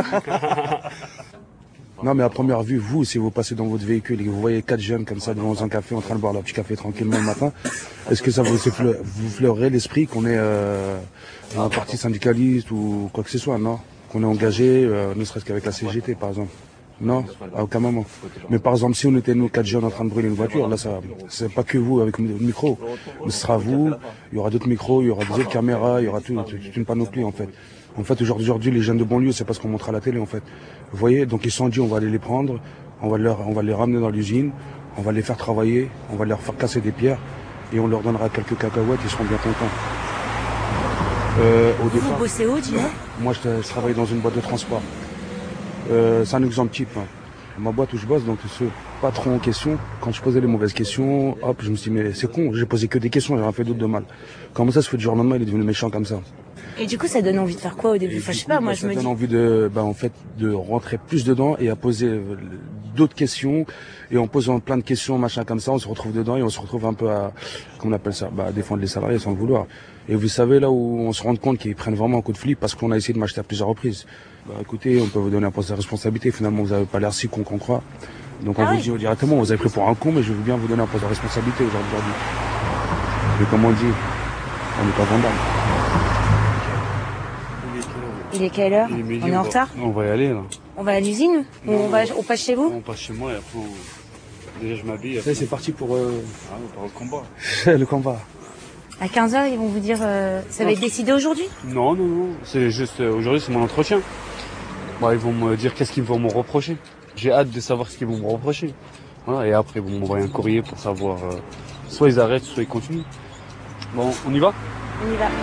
Non, mais à première vue, vous, si vous passez dans votre véhicule et que vous voyez quatre jeunes comme ça devant un café en train de boire leur petit café tranquillement le matin, est-ce que ça vous, effleure, vous fleurez l'esprit qu'on est euh, un parti syndicaliste ou quoi que ce soit, non? Qu'on est engagé, euh, ne serait-ce qu'avec la C G T par exemple? Non, à aucun moment. Mais par exemple, si on était nous quatre jeunes en train de brûler une voiture, là, ça, c'est pas que vous avec le micro. Ce sera vous, il y aura d'autres micros, il y aura des autres caméras, il y aura tout, toute une panoplie en fait. En fait, aujourd'hui, les jeunes de banlieue, c'est parce qu'on montre à la télé, en fait. Vous voyez, donc ils se sont dit, on va aller les prendre, on va, leur, on va les ramener dans l'usine, on va les faire travailler, on va leur faire casser des pierres, et on leur donnera quelques cacahuètes, ils seront bien contents. Euh, au Vous départ, bossez où, dis-moi? moi, je, je travaille dans une boîte de transport. Euh, c'est un exemple type. Hein. Ma boîte où je bosse, donc ce patron en question, quand je posais les mauvaises questions, hop, je me suis dit, mais c'est con, j'ai posé que des questions, j'ai rien fait d'autre de mal. Comment ça se fait du jour au lendemain, il est devenu méchant comme ça? Et du coup, ça donne envie de faire quoi au début? Enfin, je sais pas, moi, bah, je ça me donne dis. envie de, bah, en fait, de rentrer plus dedans et à poser euh, d'autres questions. Et en posant plein de questions, machin comme ça, on se retrouve dedans et on se retrouve un peu à, comment on appelle ça, bah, à défendre les salariés sans le vouloir. Et vous savez, là où on se rend compte qu'ils prennent vraiment un coup de flip parce qu'on a essayé de m'acheter à plusieurs reprises. Bah, écoutez, on peut vous donner un poste de responsabilité. Finalement, vous n'avez pas l'air si con qu'on croit. Donc on Ah vous oui. dit directement, vous avez pris pour un con, mais je veux bien vous donner un poste de responsabilité aujourd'hui. Mais comme on dit, on n'est pas vendable. Il est quelle heure? Il est midi, On est en va- retard? On va y aller, là. On va à l'usine? Ou on, va, on passe chez vous? On passe chez moi et après, on... déjà, je m'habille. Ça, c'est parti pour, euh... Ah, on part au combat. le combat. À quinze heures, ils vont vous dire, euh, ça va être décidé aujourd'hui? Non, non, non. C'est juste, euh, aujourd'hui, c'est mon entretien. Bon, ils vont me dire qu'est-ce qu'ils vont me reprocher. J'ai hâte de savoir ce qu'ils vont me reprocher. Voilà, et après, ils vont m'envoyer un courrier pour savoir, euh, soit ils arrêtent, soit ils continuent. Bon, on y va? On y va.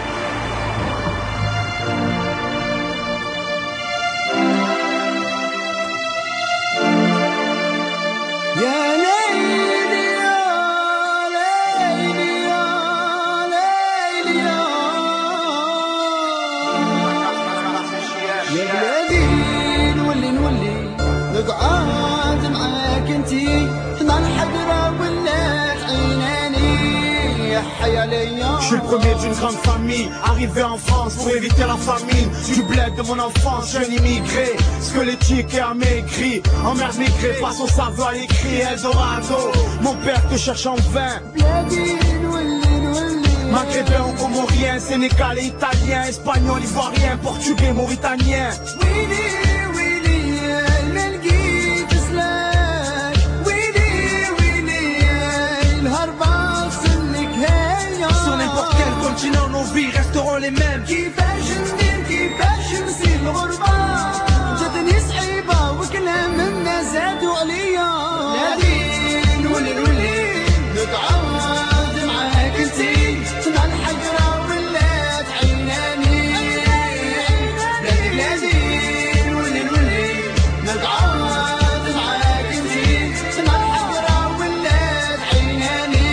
يا بلادي نولي نولي نقعد معاك انتي حنا الحضرة ولات عيناني يا حيا ليا. Je suis le premier d'une grande famille, arrivé en France pour éviter la famine. Du bled de mon enfance, jeune immigré, squelettique et amaigri. Emmerde migré, passe au saveur à l'écrit, Eldorado. Mon père te cherche en vain. بلادي نولي نولي Maghrébin ou comorien, sénégalais, italien, espagnol, ivoirien, portugais, mauritanien. ويلي ويلي ما لقيت سلاك ويلي ويلي الهربة وصلك هيا. Sur n'importe quel continent, nos vies resteront les mêmes. كيفاش ندير كيفاش نسيب الغربة جاتني صعيبة وكلام الناس زادوا عليا. بلادي نولي نولي نتعاود معاك انتي حنا الحجرة ولات عيناني. بلادي بلادي نولي نولي نتعاود معاك انتي حنا الحجرة ولات عيناني.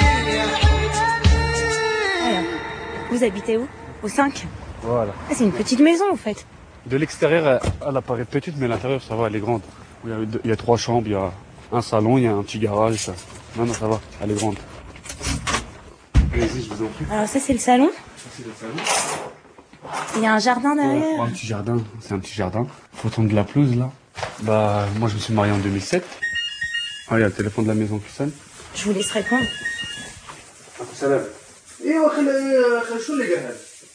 Alors, vous habitez où? Au cinq? Voilà. Ah, c'est une petite maison, en fait. De l'extérieur, elle, elle apparaît petite, mais à l'intérieur, ça va, elle est grande. Il y, a, deux- il y a trois chambres, il y a un salon, il y a un petit garage. Ça. Non, non, ça va, elle est grande. Allez-y, je vous en prie. Alors, ça, c'est le salon. Ça, c'est le salon. Il y a un jardin derrière. Ouais, un petit jardin, c'est un petit jardin. Faut tondre de la pelouse, là. Bah, moi, je me suis marié en deux mille sept. Ah, il y a le téléphone de la maison qui sonne. Je vous laisse répondre. Salam. ايوا خل شو اللي قال؟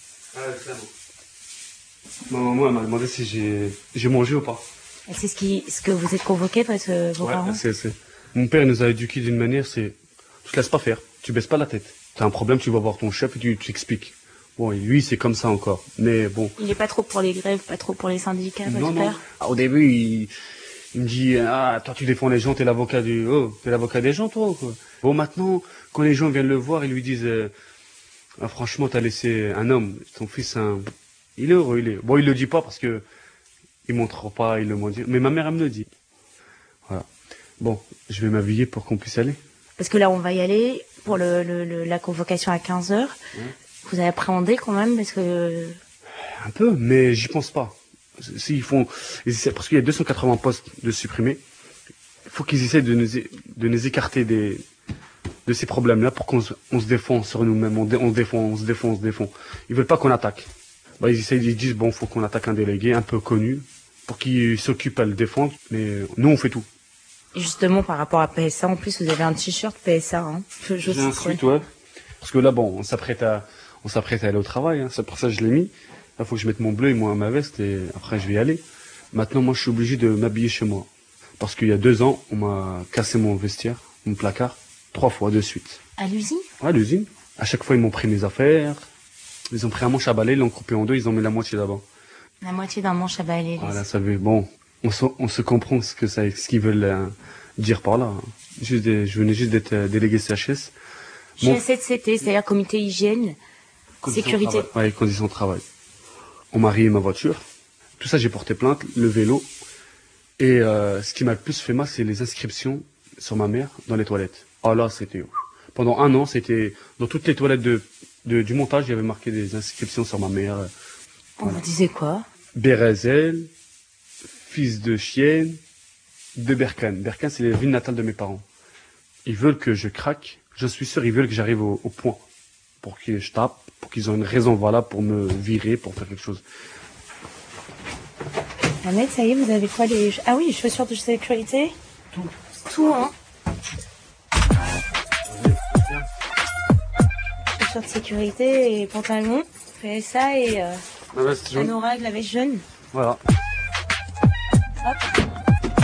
Ma maman, elle m'a demandé si j'ai j'ai mangé ou pas. Et c'est ce, qui, ce que vous êtes convoqué par ce, vos Ouais, parents? c'est, c'est. Mon père il nous a éduqués d'une manière, c'est tu te laisses pas faire, tu baisses pas la tête. T'as un problème, tu vas voir ton chef et tu, tu expliques. Bon, et lui c'est comme ça encore, mais bon. Il est pas trop pour les grèves, pas trop pour les syndicats, votre Non, non. père? Ah, au début, il, il me dit ah toi tu défends les gens, t'es l'avocat du oh t'es l'avocat des gens toi ou quoi. Bon maintenant, quand les gens viennent le voir, ils lui disent euh, Ah, franchement, t'as laissé un homme, ton fils, un... il est heureux, il est... Bon, il le dit pas parce que il montre pas, il le montre. Mais ma mère, elle me le dit. Voilà. Bon, je vais m'habiller pour qu'on puisse aller. Parce que là, on va y aller pour le, le, le la convocation à quinze heures. Mmh. Vous avez appréhendé quand même parce que... Un peu, mais j'y pense pas. S'ils font... Parce qu'il y a deux cent quatre-vingts postes de supprimés. Il faut qu'ils essaient de nous, de nous écarter des... de ces problèmes-là pour qu'on se, on se défend sur nous-mêmes, on, dé, on se défend, on se défend, on se défend. Ils veulent pas qu'on attaque. Bah, ils essayent, ils disent, bon, faut qu'on attaque un délégué un peu connu pour qu'il s'occupe à le défendre, mais nous, on fait tout. Justement, par rapport à P S A, en plus, vous avez un t-shirt P S A, hein. J'ai un sweat, ouais. Parce que là, bon, on s'apprête à, on s'apprête à aller au travail, hein. C'est pour ça que je l'ai mis. Là, faut que je mette mon bleu et moi ma veste et après, je vais y aller. Maintenant, moi, je suis obligé de m'habiller chez moi. Parce qu'il y a deux ans, on m'a cassé mon vestiaire, mon placard. Trois fois de suite. À l'usine? Ouais, à l'usine. À chaque fois, ils m'ont pris mes affaires. Ils ont pris un manche à balai, ils l'ont coupé en deux, ils ont mis la moitié là-bas. La moitié d'un manche à balai. Voilà, ça veut. Bon, on se, on se comprend ce que ça, ce qu'ils veulent euh, dire par là. Juste des, je venais juste d'être euh, délégué C H S. G S C T, c'est-à-dire comité hygiène, conditions sécurité. De ouais, conditions de travail. On m'a rayé ma voiture. Tout ça, j'ai porté plainte, le vélo. Et euh, ce qui m'a le plus fait mal, c'est les inscriptions sur ma mère dans les toilettes. Ah là, c'était... Pendant un an, c'était... Dans toutes les toilettes de, de, du montage, il y avait marqué des inscriptions sur ma mère. On vous disait quoi? Bérézel, fils de chienne, de Berkane. Berkane, c'est la ville natale de mes parents. Ils veulent que je craque. Je suis sûr, ils veulent que j'arrive au, au point. Pour que je tape, pour qu'ils aient une raison valable pour me virer, pour faire quelque chose. Ahmed, ça y est, vous avez quoi les... Ah oui, les chaussures de sécurité? Tout. Tout, hein. Chaussures de sécurité et pantalon, P S A et euh, la veste jaune. anorak, la veste jaune. Voilà. Hop.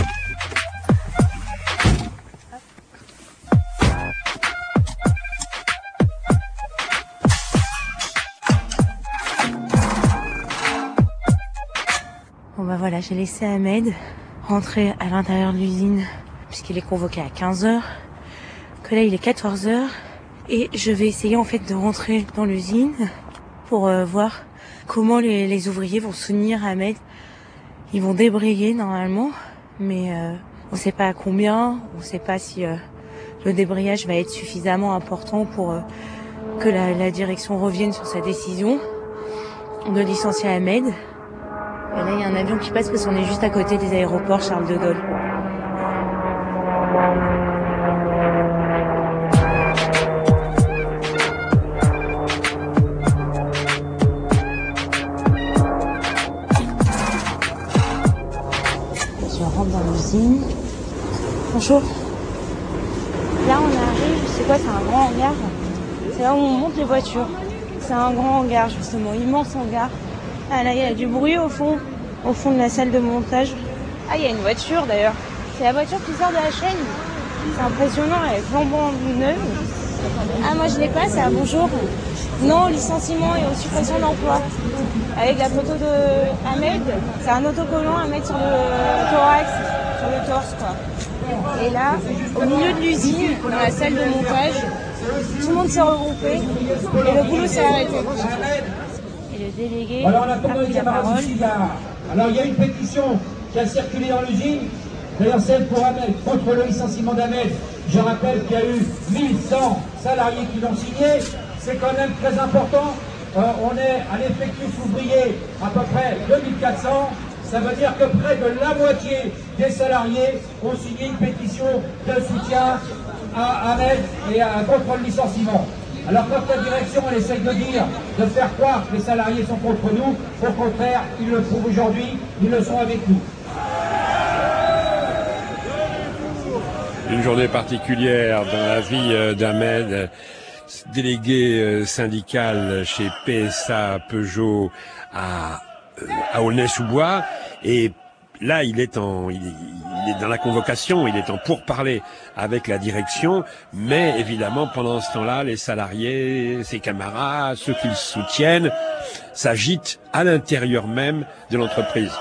Bon bah voilà, j'ai laissé Ahmed rentrer à l'intérieur de l'usine puisqu'il est convoqué à quinze heures, que là il est quatorze heures et je vais essayer en fait de rentrer dans l'usine pour euh, voir comment les, les ouvriers vont soutenir Ahmed. Ils vont débrayer normalement, mais euh, on sait pas à combien, on sait pas si euh, le débrayage va être suffisamment important pour euh, que la, la direction revienne sur sa décision de licencier Ahmed. Et là, il y a un avion qui passe parce qu'on est juste à côté des aéroports Charles de Gaulle. Je rentre dans l'usine. Bonjour. Là, on arrive, c'est quoi, c'est un grand hangar. C'est là où on monte les voitures. C'est un grand hangar, justement, immense hangar. Ah là, il y a du bruit au fond, au fond de la salle de montage. Ah, il y a une voiture d'ailleurs. C'est la voiture qui sort de la chaîne. C'est impressionnant, elle est flambant neuve. Ah, moi je l'ai pas, c'est un bonjour. Non au licenciement et aux suppressions d'emplois. Avec la photo de Ahmed, c'est un autocollant à mettre sur le thorax, sur le torse quoi. Et là, au milieu de l'usine, dans la salle de montage, tout le monde s'est regroupé et le boulot s'est arrêté. Délégué, alors, on a les camarades ici, alors il y a une pétition qui a circulé dans l'usine, d'ailleurs celle pour Ahmed, contre le licenciement d'Ahmed. Je rappelle qu'il y a eu mille cent salariés qui l'ont signé, c'est quand même très important. Euh, on est à l'effectif ouvrier à peu près deux mille quatre cents, ça veut dire que près de la moitié des salariés ont signé une pétition de soutien à Ahmed et à, contre le licenciement. Alors quand la direction elle essaye de dire, de faire croire que les salariés sont contre nous, au contraire, ils le prouvent aujourd'hui, ils le sont avec nous. Une journée particulière dans la vie d'Ahmed, délégué syndical chez P S A Peugeot à, à Aulnay-sous-Bois, et là, il est en, il est, il est dans la convocation, il est en pourparlers avec la direction, mais évidemment, pendant ce temps-là, les salariés, ses camarades, ceux qui le soutiennent, s'agitent à l'intérieur même de l'entreprise.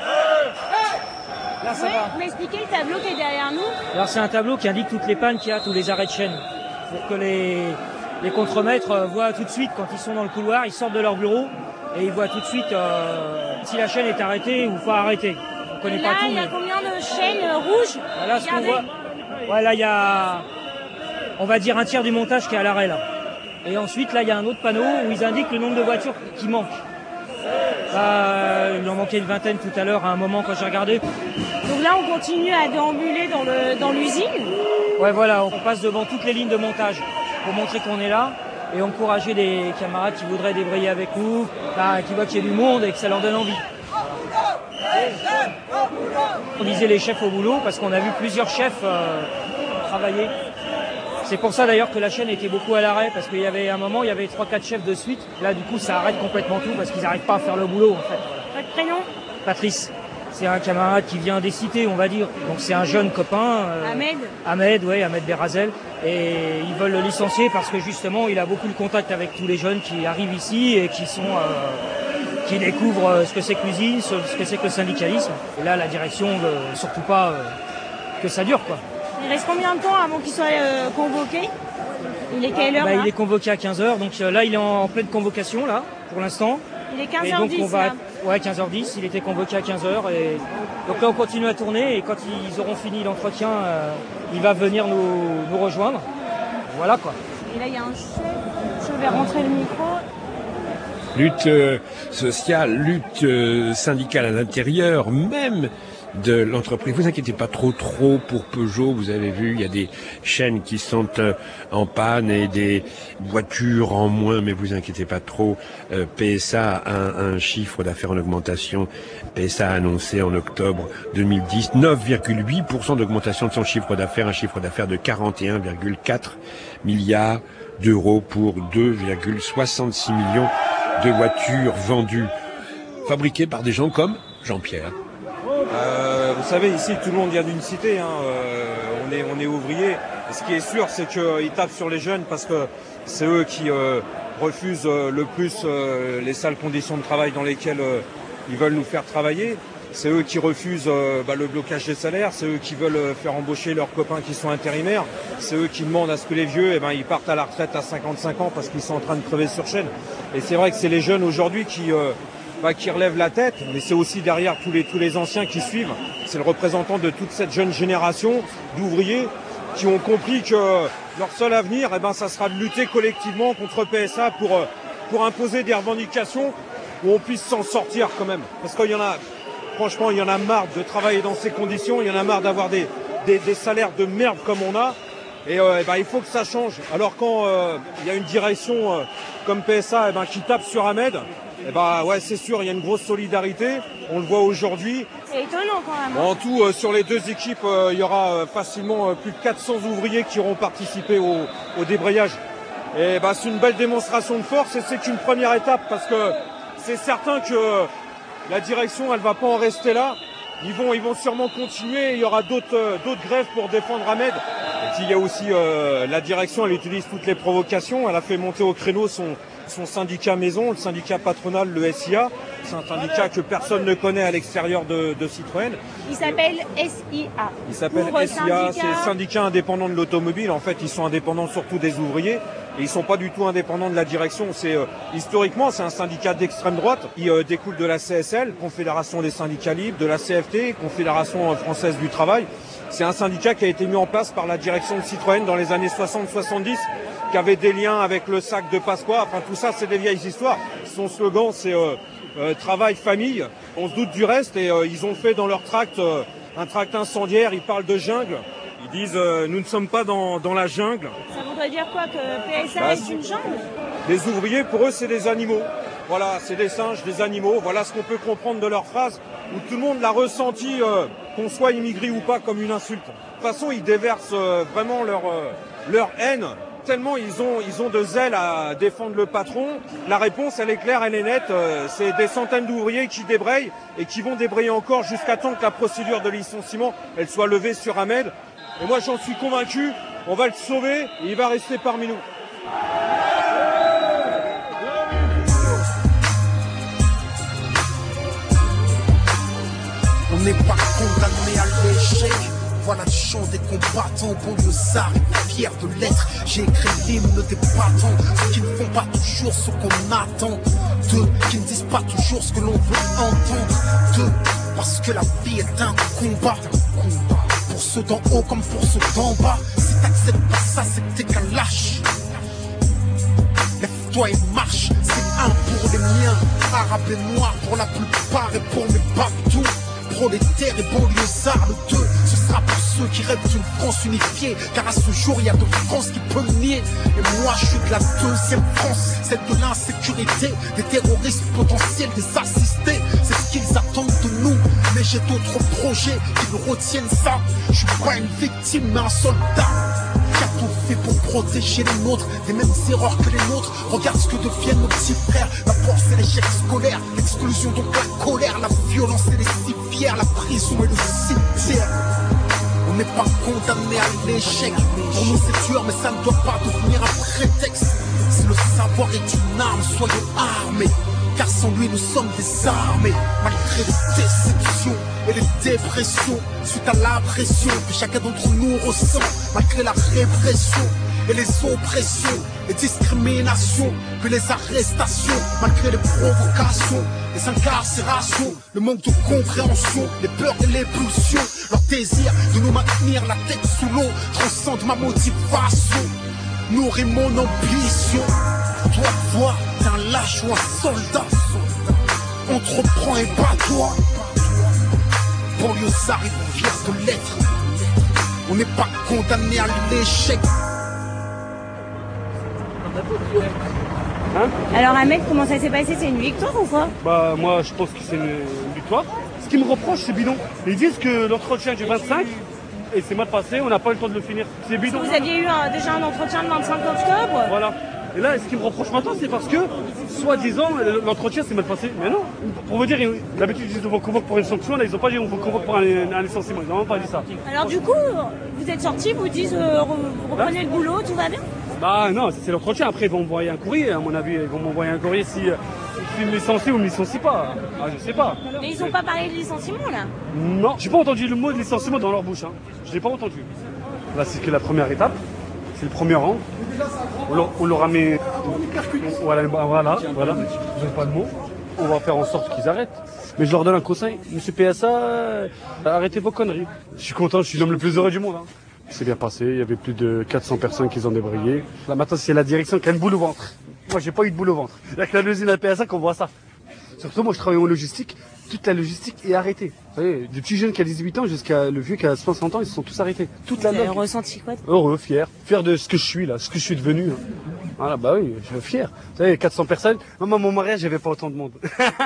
Là, ça va. Vous m'expliquez le tableau qui est derrière nous? Alors, c'est un tableau qui indique toutes les pannes qu'il y a, tous les arrêts de chaîne, pour que les, les contremaîtres euh, voient tout de suite, quand ils sont dans le couloir, ils sortent de leur bureau et ils voient tout de suite euh, si la chaîne est arrêtée ou pas arrêtée. On connaît Et là, pas tout, il y a mais... combien de chaînes euh, rouges? Voilà ce qu'on voit. Ouais, là, il y a, on va dire, un tiers du montage qui est à l'arrêt, là. Et ensuite, là, il y a un autre panneau où ils indiquent le nombre de voitures qui manquent. Là, il en manquait une vingtaine tout à l'heure, à un moment, quand j'ai regardé. Donc là, on continue à déambuler dans le dans l'usine. Ouais, voilà, on passe devant toutes les lignes de montage pour montrer qu'on est là et encourager les camarades qui voudraient débrayer avec nous, là, qui voient qu'il y a du monde et que ça leur donne envie. On disait les chefs au boulot parce qu'on a vu plusieurs chefs euh, travailler. C'est pour ça d'ailleurs que la chaîne était beaucoup à l'arrêt, parce qu'il y avait un moment, il y avait trois quatre chefs de suite. Là, du coup, ça arrête complètement tout parce qu'ils n'arrivent pas à faire le boulot, en fait. Votre prénom? Patrice. C'est un camarade qui vient des cités, on va dire. Donc c'est un jeune copain. Euh, Ahmed Ahmed, oui, Ahmed Berazel. Et ils veulent le licencier parce que justement, il a beaucoup de contact avec tous les jeunes qui arrivent ici et qui sont... Euh, qui découvrent ce que c'est que l'usine, ce que c'est que le syndicalisme. Et là, la direction veut surtout pas euh, que ça dure, quoi. Il reste combien de temps avant qu'il soit euh, convoqué? Il est quelle heure bah, là? Il est convoqué à quinze heures, donc euh, là il est en pleine convocation là, pour l'instant. Il est quinze heures dix donc on va... là. Ouais, quinze heures dix, il était convoqué à quinze heures. Et... Donc là on continue à tourner et quand ils auront fini l'entretien, euh, il va venir nous, nous rejoindre. Voilà quoi. Et là il y a un chef, je vais rentrer le micro. Lutte euh, sociale, lutte euh, syndicale à l'intérieur, même de l'entreprise. Vous inquiétez pas trop trop pour Peugeot. Vous avez vu, il y a des chaînes qui sont euh, en panne et des voitures en moins, mais vous inquiétez pas trop. Euh, P S A a un, un chiffre d'affaires en augmentation. P S A a annoncé en octobre deux mille dix neuf virgule huit pour cent d'augmentation de son chiffre d'affaires, un chiffre d'affaires de quarante et un virgule quatre milliards d'euros pour deux virgule soixante-six millions de voitures vendues, fabriquées par des gens comme Jean-Pierre. Euh, vous savez, ici, tout le monde vient d'une cité. Hein. Euh, on est, on est ouvrier. Et ce qui est sûr, c'est qu'ils euh, tapent sur les jeunes parce que c'est eux qui euh, refusent euh, le plus euh, les sales conditions de travail dans lesquelles euh, ils veulent nous faire travailler. C'est eux qui refusent euh, bah, le blocage des salaires. C'est eux qui veulent euh, faire embaucher leurs copains qui sont intérimaires. C'est eux qui demandent à ce que les vieux, eh ben, ils partent à la retraite à cinquante-cinq ans parce qu'ils sont en train de crever sur chaîne. Et c'est vrai que c'est les jeunes aujourd'hui qui... Euh, Bah, qui relève la tête, mais c'est aussi derrière tous les, tous les anciens qui suivent. C'est le représentant de toute cette jeune génération d'ouvriers qui ont compris que leur seul avenir, eh ben, ça sera de lutter collectivement contre P S A pour, pour imposer des revendications où on puisse s'en sortir quand même. Parce qu'il y en a, franchement, il y en a marre de travailler dans ces conditions, il y en a marre d'avoir des, des, des salaires de merde comme on a. Et, euh, eh ben, il faut que ça change. Alors quand euh, il y a une direction euh, comme P S A eh ben, qui tape sur Ahmed, eh ben, ouais, c'est sûr, il y a une grosse solidarité. On le voit aujourd'hui. C'est étonnant quand même. En tout, euh, sur les deux équipes, euh, il y aura euh, facilement euh, plus de quatre cents ouvriers qui auront participé au, au débrayage. Et bah, c'est une belle démonstration de force et c'est qu'une première étape parce que c'est certain que euh, la direction, elle va pas en rester là. Ils vont, ils vont sûrement continuer. Il y aura d'autres, euh, d'autres grèves pour défendre Ahmed. Et puis il y a aussi euh, la direction, elle utilise toutes les provocations. Elle a fait monter au créneau son, son syndicat maison, le syndicat patronal, le S I A. C'est un syndicat que personne ne connaît à l'extérieur de, de Citroën. Il s'appelle S I A. Il s'appelle Pour S I A, syndicat... c'est le syndicat indépendant de l'automobile. En fait, ils sont indépendants surtout des ouvriers. Et ils sont pas du tout indépendants de la direction. C'est euh, historiquement, c'est un syndicat d'extrême droite. Il euh, découle de la C S L, Confédération des syndicats libres, de la C F T, Confédération française du travail. C'est un syndicat qui a été mis en place par la direction de Citroën dans les années soixante soixante-dix, qui avait des liens avec le sac de Pasqua. Enfin, tout ça, c'est des vieilles histoires. Son slogan, c'est euh, euh, travail, famille. On se doute du reste. Et euh, ils ont fait dans leur tract euh, un tract incendiaire. Ils parlent de jungle. Ils disent euh, nous ne sommes pas dans, dans la jungle. Ça voudrait dire quoi, que P S A Bah, est une jungle? Les ouvriers, pour eux, c'est des animaux. Voilà, c'est des singes, des animaux. Voilà ce qu'on peut comprendre de leur phrase, où tout le monde l'a ressenti, euh, qu'on soit immigré ou pas, comme une insulte. De toute façon, ils déversent euh, vraiment leur, euh, leur haine, tellement ils ont, ils ont de zèle à défendre le patron. La réponse, elle est claire, elle est nette. Euh, c'est des centaines d'ouvriers qui débrayent et qui vont débrayer encore jusqu'à temps que la procédure de licenciement elle soit levée sur Ahmed. Et moi, j'en suis convaincu, on va le sauver et il va rester parmi nous. On n'est pas condamné à l'échec, Voilà le chant des combattants, banlieusards et fiers de l'être. J'ai écrit l'hymne des battants, ceux qui ne font pas toujours ce qu'on attend d'eux, qui ne disent pas toujours ce que l'on veut entendre d'eux, parce que la vie est un combat. Pour ceux d'en haut comme pour ceux d'en bas. Si t'acceptes pas ça, c'est que t'es qu'un lâche. Lève-toi et marche, c'est un pour les miens. Arabes et noirs pour la plupart et pour mes babdous. Prolétaires et banlieusards, le deux, ce sera pour ceux qui rêvent d'une France unifiée. Car à ce jour, il y a de France qui peut le nier. Et moi, je suis de la deuxième France, celle de l'insécurité, des terroristes potentiels, des assistés. C'est ce qu'ils attendent de nous. Mais j'ai d'autres projets qui me retiennent ça. Je suis pas une victime, mais un soldat qui a tout fait pour protéger les nôtres des mêmes erreurs que les nôtres. Regarde ce que deviennent nos petits frères. La force et l'échec scolaire, l'exclusion donc la colère, la violence et les civières, la prison et le cimetière. On n'est pas condamné à l'échec. Pour nous c'est dur, mais ça ne doit pas devenir un prétexte. Si le savoir est une arme, soyons armés. Car sans lui nous sommes désarmés. Malgré les déceptions et les dépressions, suite à la pression que chacun d'entre nous ressent, malgré la répression et les oppressions, les discriminations, que les arrestations, malgré les provocations, les incarcérations, le manque de compréhension, les peurs et les pulsions, leur désir de nous maintenir la tête sous l'eau transcende ma motivation, nourrit mon ambition. Toi, toi, t'es un lâche ou un soldat. Entreprends et bats-toi. Banlieusards et fiers de l'être. On n'est pas condamné à l'échec. Hein? Alors Ahmed, comment ça s'est passé? C'est une victoire ou quoi? Bah moi je pense que c'est une, une victoire. Ce qu'ils me reprochent c'est bidon. Ils disent que l'entretien du vingt-cinq et c'est mal passé, on n'a pas eu le temps de le finir. C'est bidon. Vous aviez eu un, déjà un entretien le vingt-cinq octobre? Voilà. Et là, ce qu'ils me reprochent maintenant, c'est parce que, soi-disant, l'entretien s'est mal passé. Mais non, pour vous dire, d'habitude, ils disent qu'on convoque pour une sanction, là, ils n'ont pas dit qu'on convoque pour un, un licenciement. Ils n'ont pas dit ça. Alors du coup, vous êtes sortis, vous dites, euh, vous reprenez hein? le boulot, tout va bien? Bah non, c'est l'entretien. Après, ils vont m'envoyer un courrier, à mon avis. Ils vont m'envoyer un courrier si, euh, si ils me licencient ou me licencient pas. Ah, je sais pas. Mais ils n'ont pas parlé de licenciement, là? Non, j'ai pas entendu le mot de licenciement dans leur bouche. Hein. Je l'ai pas entendu. Là, c'est que la première étape. C'est le premier rang. On leur, on leur a mis... Voilà, voilà, voilà. Je n'ai pas de mots. On va faire en sorte qu'ils arrêtent. Mais je leur donne un conseil. Monsieur P S A, euh, arrêtez vos conneries. Je suis content, je suis l'homme le plus heureux du monde. Hein. C'est bien passé, il y avait plus de quatre cents personnes qui ont débrayé. Là maintenant, c'est la direction qui a une boule au ventre. Moi, j'ai pas eu de boule au ventre. Il n'y a que la usine à P S A qu'on voit ça. Surtout, moi, je travaille en logistique. Toute la logistique est arrêtée. Vous savez, du petit jeune qui a dix-huit ans jusqu'à le vieux qui a soixante ans, ils se sont tous arrêtés. Toute la Vous avez ressenti quoi? Heureux, fier. Fier de ce que je suis là, ce que je suis devenu. Hein. Voilà, bah oui, je suis fier. Vous savez, quatre cents personnes. Même à mon mariage, j'avais pas autant de monde.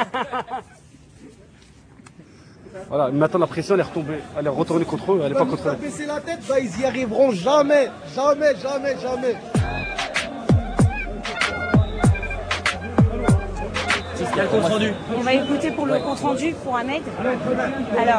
Voilà, maintenant la pression elle est retombée, elle est retournée contre eux, elle est pas contre eux. Baisser la tête, bah ils y arriveront jamais, jamais, jamais, jamais. Il y a le compte rendu. On va écouter pour le compte rendu pour Ahmed. Alors.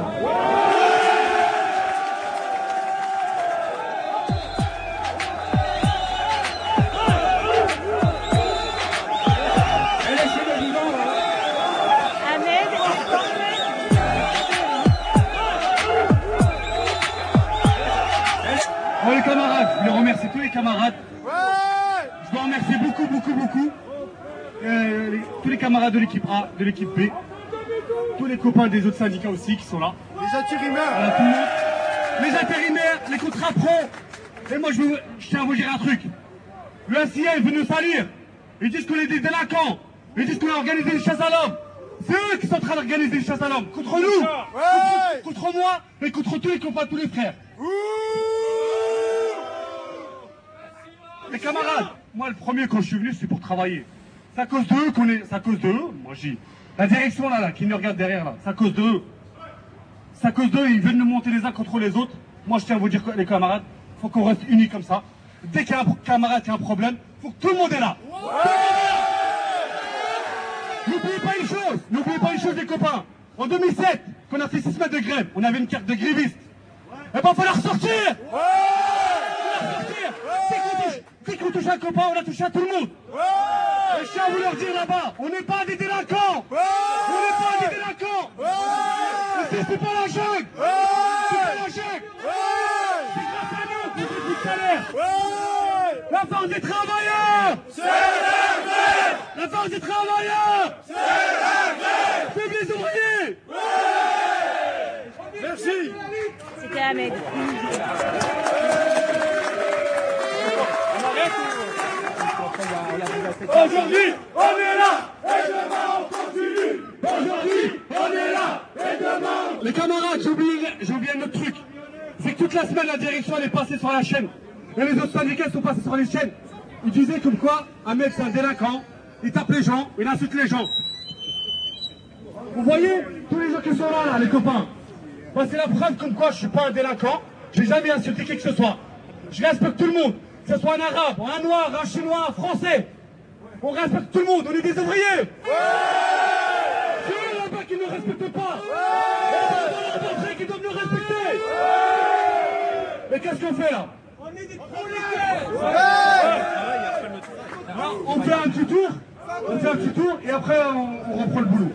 Bon les camarades, je voulais remercier tous les camarades. Ouais, je veux remercier beaucoup, beaucoup, beaucoup. Euh, les, tous les camarades de l'équipe A, de l'équipe B, tous les copains des autres syndicats aussi qui sont là. Les intérimaires, voilà, tout le monde. Les intérimaires, les contrats pro. Et moi je, veux, je tiens à vous dire un truc. Le S I L veut nous salir. Ils disent qu'on est des délinquants. Ils disent qu'on a organisé une chasse à l'homme. C'est eux qui sont en train d'organiser une chasse à l'homme. Contre nous, ouais. contre, contre moi et contre tous les copains, tous les frères. Ouh. Les camarades, moi le premier quand je suis venu c'est pour travailler. C'est à cause d'eux qu'on est. C'est à cause d'eux, moi je dis. La direction là, là, qui nous regarde derrière là, c'est à cause d'eux. C'est à cause d'eux, ils veulent nous monter les uns contre les autres. Moi je tiens à vous dire les camarades, faut qu'on reste unis comme ça. Dès qu'il y a un camarade qui a un problème, faut que tout le monde est là. Ouais. N'oubliez pas une chose, n'oubliez pas une chose les copains. En deux mille sept, quand on a fait six semaines de grève, on avait une carte de gréviste. Eh ben faut la ressortir. Ouais. Faut la ressortir. Ouais. Dès qu'on touche un copain, on a touché à tout le monde. Ouais. Et je tiens à vous leur dire là-bas, on n'est pas des délinquants. Ouais. On n'est pas des délinquants. Ouais. C'est pas la jungle. Ouais. C'est pas la jungle. Ouais. La force des travailleurs. C'est la grève. La force des travailleurs. C'est la grève. Vive les ouvriers. Ouais. Merci. C'était Ahmed. Aujourd'hui, on est là, et demain on continue. Aujourd'hui, on est là, et demain... Les camarades, j'ai oublié, j'ai oublié un autre truc. C'est que toute la semaine, la direction, elle est passée sur la chaîne. Et les autres syndicats sont passés sur les chaînes. Ils disaient comme quoi, un mec, c'est un délinquant, il tape les gens, il insulte les gens. Vous voyez, tous les gens qui sont là, là les copains. Moi, c'est la preuve comme quoi je suis pas un délinquant. J'ai jamais insulté qui que ce soit. Je respecte tout le monde. Que ce soit un arabe, un noir, un chinois, un français. On respecte tout le monde, on est des ouvriers. Ouais. C'est eux là-bas qui ne nous respectent pas. Ouais. Qui doivent nous respecter. Ouais. Mais qu'est-ce qu'on fait là? On est des prolétaires. Ouais. Ouais. On fait un petit tour, on fait un petit tour et après on, on reprend le boulot.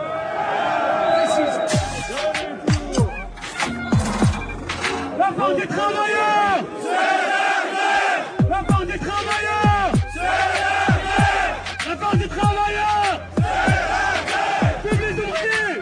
La force des travailleurs. C'est la force des travailleurs. C'est la grève. La force des travailleurs. C'est la grève. Vive les ouvriers.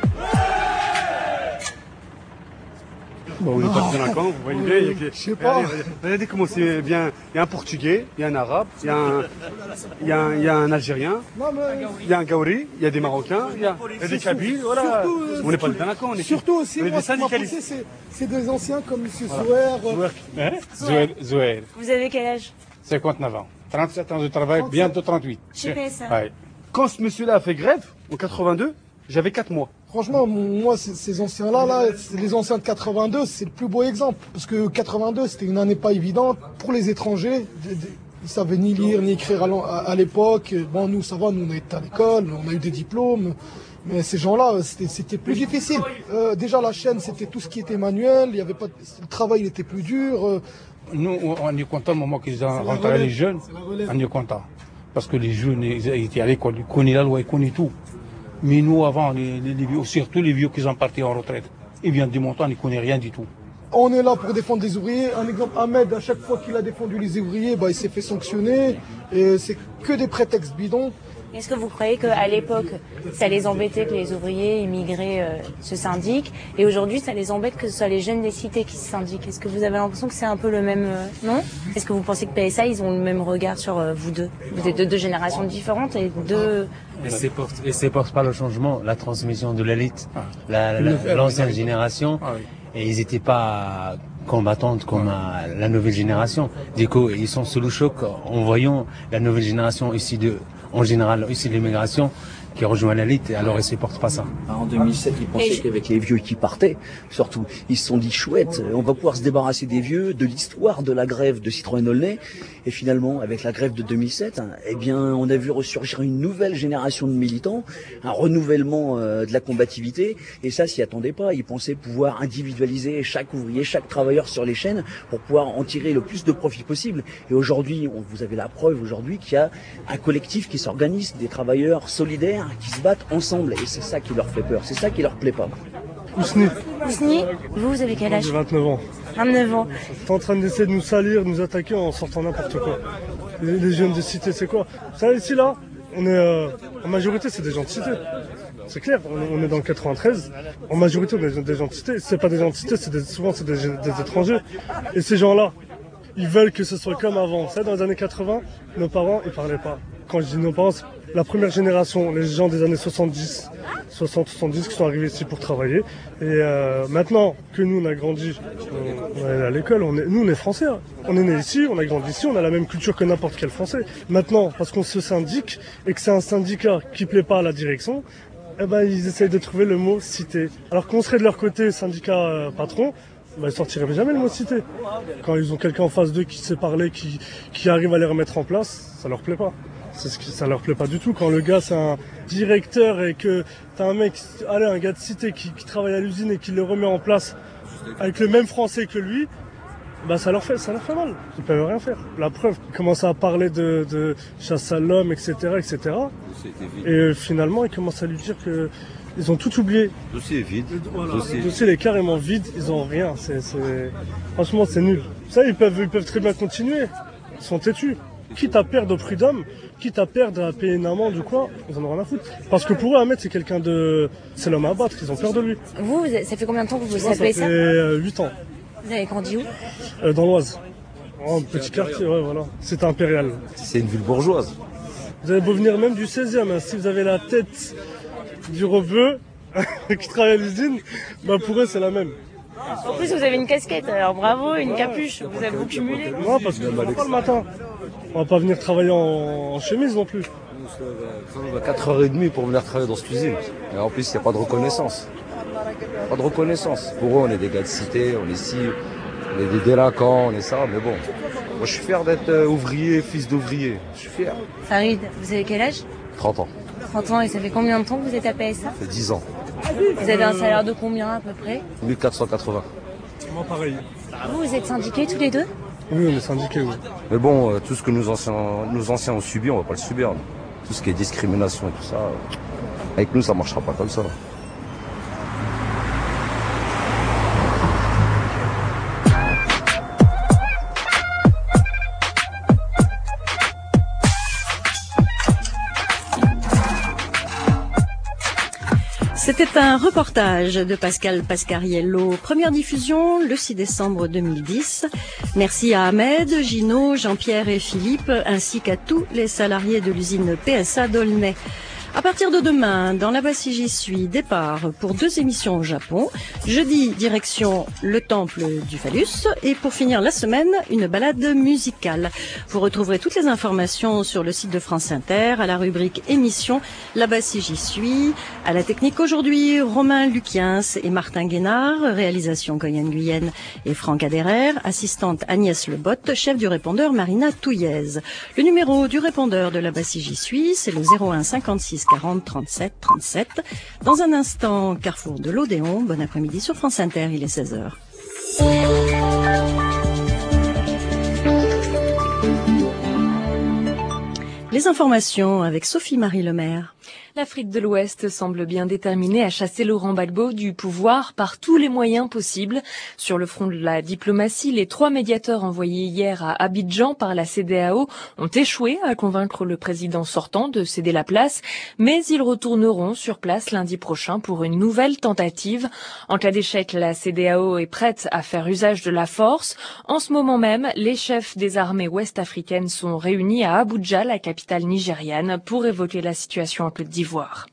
Bon, on n'est pas délinquants, vous voyez bien. Il y a, je sais pas. Regardez comment c'est bien. Il y a un Portugais, il y a un Arabe, il y a un, il y a un, il y a un Algérien, il y a un Gaouri, il y a des Marocains, il y a, il y a des Kabyles, voilà. On n'est pas des délinquants, on est surtout aussi, on est moi, des syndicalistes. C'est, c'est des anciens comme M. Zouer. Zouer. Zouer. Vous avez quel âge? cinquante-neuf ans. trente-sept ans de travail, bientôt trente-huit. Chez P S A. Ouais. Quand ce monsieur-là a fait grève, en quatre-vingt-deux, j'avais quatre mois. Franchement, moi, ces anciens-là, là, les anciens de quatre-vingt-deux, c'est le plus beau exemple. Parce que quatre-vingt-deux, c'était une année pas évidente pour les étrangers. Ils savaient ni lire, ni écrire à l'époque. Bon, nous, ça va, nous, on était à l'école, on a eu des diplômes. Mais ces gens-là, c'était, c'était plus difficile. Euh, déjà, la chaîne, c'était tout ce qui était manuel. Il y avait pas, le travail, il était plus dur. Euh, Nous, on est content au moment qu'ils ont rentré les jeunes. On est content. Parce que les jeunes, ils étaient à l'école, ils connaissaient la loi, ils connaissaient tout. Mais nous, avant, les, les, les vieux, surtout les vieux qui sont partis en retraite, ils viennent du montant, ils ne connaissent rien du tout. On est là pour défendre les ouvriers. Un exemple, Ahmed, à chaque fois qu'il a défendu les ouvriers, bah, il s'est fait sanctionner. Et c'est que des prétextes bidons. Est-ce que vous croyez qu'à l'époque, ça les embêtait que les ouvriers immigrés euh, se syndiquent, et aujourd'hui, ça les embête que ce soit les jeunes des cités qui se syndiquent? Est-ce que vous avez l'impression que c'est un peu le même... Euh, non? Est-ce que vous pensez que P S A, ils ont le même regard sur euh, vous deux? Vous êtes de deux générations différentes et deux... Et c'est pour, et c'est pour pas le changement, la transmission de l'élite, ah. la, la, l'ancienne génération, ah, oui. Et ils n'étaient pas combattantes comme ah. la nouvelle génération. Du coup, ils sont sous le choc en voyant la nouvelle génération ici de... en général, ici l'immigration, qui rejoint l'élite, et alors ils ne supportent pas ça. En deux mille sept, ils pensaient qu'avec les vieux qui partaient, surtout, ils se sont dit chouette, on va pouvoir se débarrasser des vieux, de l'histoire de la grève de Citroën-Aulnay, et finalement, avec la grève de deux mille sept, hein, eh bien, on a vu ressurgir une nouvelle génération de militants, un renouvellement euh, de la combativité, et ça, s'y attendait pas. Ils pensaient pouvoir individualiser chaque ouvrier, chaque travailleur sur les chaînes, pour pouvoir en tirer le plus de profit possible. Et aujourd'hui, on, vous avez la preuve aujourd'hui qu'il y a un collectif qui s'organise, des travailleurs solidaires, qui se battent ensemble, et c'est ça qui leur fait peur, c'est ça qui leur plaît pas. Ousni. Ousni, vous, vous avez quel âge? J'ai vingt-neuf ans. vingt-neuf ans. T'es en train d'essayer de nous salir, de nous attaquer en sortant n'importe quoi. Les, les jeunes des cités, c'est quoi? Ça, ici, là, on est, euh, en majorité, c'est des gens de cité. C'est clair, on, on est dans le quatre-vingt-treize, en majorité, on est des gens de cité. Si c'est pas des gens de cité, c'est des, souvent, c'est des, des étrangers. Et ces gens-là, ils veulent que ce soit comme avant. Ça, dans les années quatre-vingts, nos parents, ils parlaient pas. Quand je dis nos parents, c'est la première génération, les gens des années soixante-dix, soixante soixante-dix qui sont arrivés ici pour travailler. Et euh, maintenant que nous, on a grandi, on, on est à l'école, on est, nous, on est français. Hein. On est né ici, on a grandi ici, on a la même culture que n'importe quel français. Maintenant, parce qu'on se syndique et que c'est un syndicat qui plaît pas à la direction, eh ben, ils essayent de trouver le mot cité. Alors qu'on serait de leur côté syndicat euh, patron, bah, ils sortiraient jamais le mot cité. Quand ils ont quelqu'un en face d'eux qui sait parler, qui, qui arrive à les remettre en place, ça leur plaît pas. C'est ce qui, ça leur plaît pas du tout. Quand le gars c'est un directeur et que t'as un mec, allez, un gars de cité qui, qui travaille à l'usine et qui le remet en place avec le même français que lui, bah ça leur fait, ça leur fait mal. Ils peuvent rien faire. La preuve, ils commencent à parler de, de chasse à l'homme, et cetera, et cetera. Et finalement, ils commencent à lui dire que ils ont tout oublié. Le dossier est vide. Voilà. Le dossier... Le dossier est carrément vide, ils ont rien. C'est, c'est... Franchement, c'est nul. Ça, ils peuvent, ils peuvent très bien continuer. Ils sont têtus. Quitte à perdre au prud'homme, quitte à perdre à payer une amende ou quoi, ils en ont rien à foutre. Parce que pour eux, Ahmed, c'est quelqu'un de... C'est l'homme à battre, ils ont peur de lui. Vous, ça fait combien de temps que vous Moi, savez ça ça fait euh, huit ans. Vous avez grandi où euh, Dans l'Oise. Oh, un petit quartier, ouais, voilà. C'est impérial. C'est une ville bourgeoise. Vous avez beau venir même du seizième, hein. Si vous avez la tête du rebeu qui travaille à l'usine, bah pour eux, c'est la même. En plus, vous avez une casquette, alors bravo, une capuche, vous avez vous cumulé. Non, parce que va pas le matin. On va pas venir travailler en, en chemise non plus. On va quatre heures trente pour venir travailler dans cette usine. Et en plus, il n'y a pas de reconnaissance. Pas de reconnaissance. Pour eux, on est des gars de cité, on est ici, on est des délinquants, on est ça, mais bon. Moi, je suis fier d'être ouvrier, fils d'ouvrier. Je suis fier. Farid, vous avez quel âge? trente ans. trente ans, et ça fait combien de temps que vous êtes à P S A? Ça fait dix ans. Vous avez un salaire de combien à peu près? mille quatre cent quatre-vingts. Moi, pareil. Vous, vous êtes syndiqués tous les deux? Oui, on est syndiqués, oui. Mais bon, euh, tout ce que nos anciens, nos anciens ont subi, on va pas le subir. Nous. Tout ce qui est discrimination et tout ça, euh, avec nous, ça marchera pas comme ça. C'était un reportage de Pascal Pascariello. Première diffusion le six décembre deux mille dix. Merci à Ahmed, Gino, Jean-Pierre et Philippe, ainsi qu'à tous les salariés de l'usine P S A d'Aulnay. À partir de demain, dans la Bassie j'y suis, départ pour deux émissions au Japon. Jeudi, direction le temple du phallus. Et pour finir la semaine, une balade musicale. Vous retrouverez toutes les informations sur le site de France Inter, à la rubrique émission, la Bassie j'y suis. À la technique aujourd'hui, Romain Luquiens et Martin Guénard. Réalisation Goyen Guyenne et Franck Aderer. Assistante Agnès Lebotte. Chef du répondeur Marina Touillez. Le numéro du répondeur de la Bassie j'y suis, c'est le zéro un cinquante-six quarante trente-sept trente-sept. Dans un instant, Carrefour de l'Odéon. Bon après-midi sur France Inter, il est seize heures. Les informations avec Sophie-Marie Lemaire. L'Afrique de l'Ouest semble bien déterminée à chasser Laurent Gbagbo du pouvoir par tous les moyens possibles. Sur le front de la diplomatie, les trois médiateurs envoyés hier à Abidjan par la C D A O ont échoué à convaincre le président sortant de céder la place, mais ils retourneront sur place lundi prochain pour une nouvelle tentative. En cas d'échec, la C D A O est prête à faire usage de la force. En ce moment même, les chefs des armées ouest-africaines sont réunis à Abuja, la capitale nigériane, pour évoquer la situation en Côte d'Ivoire.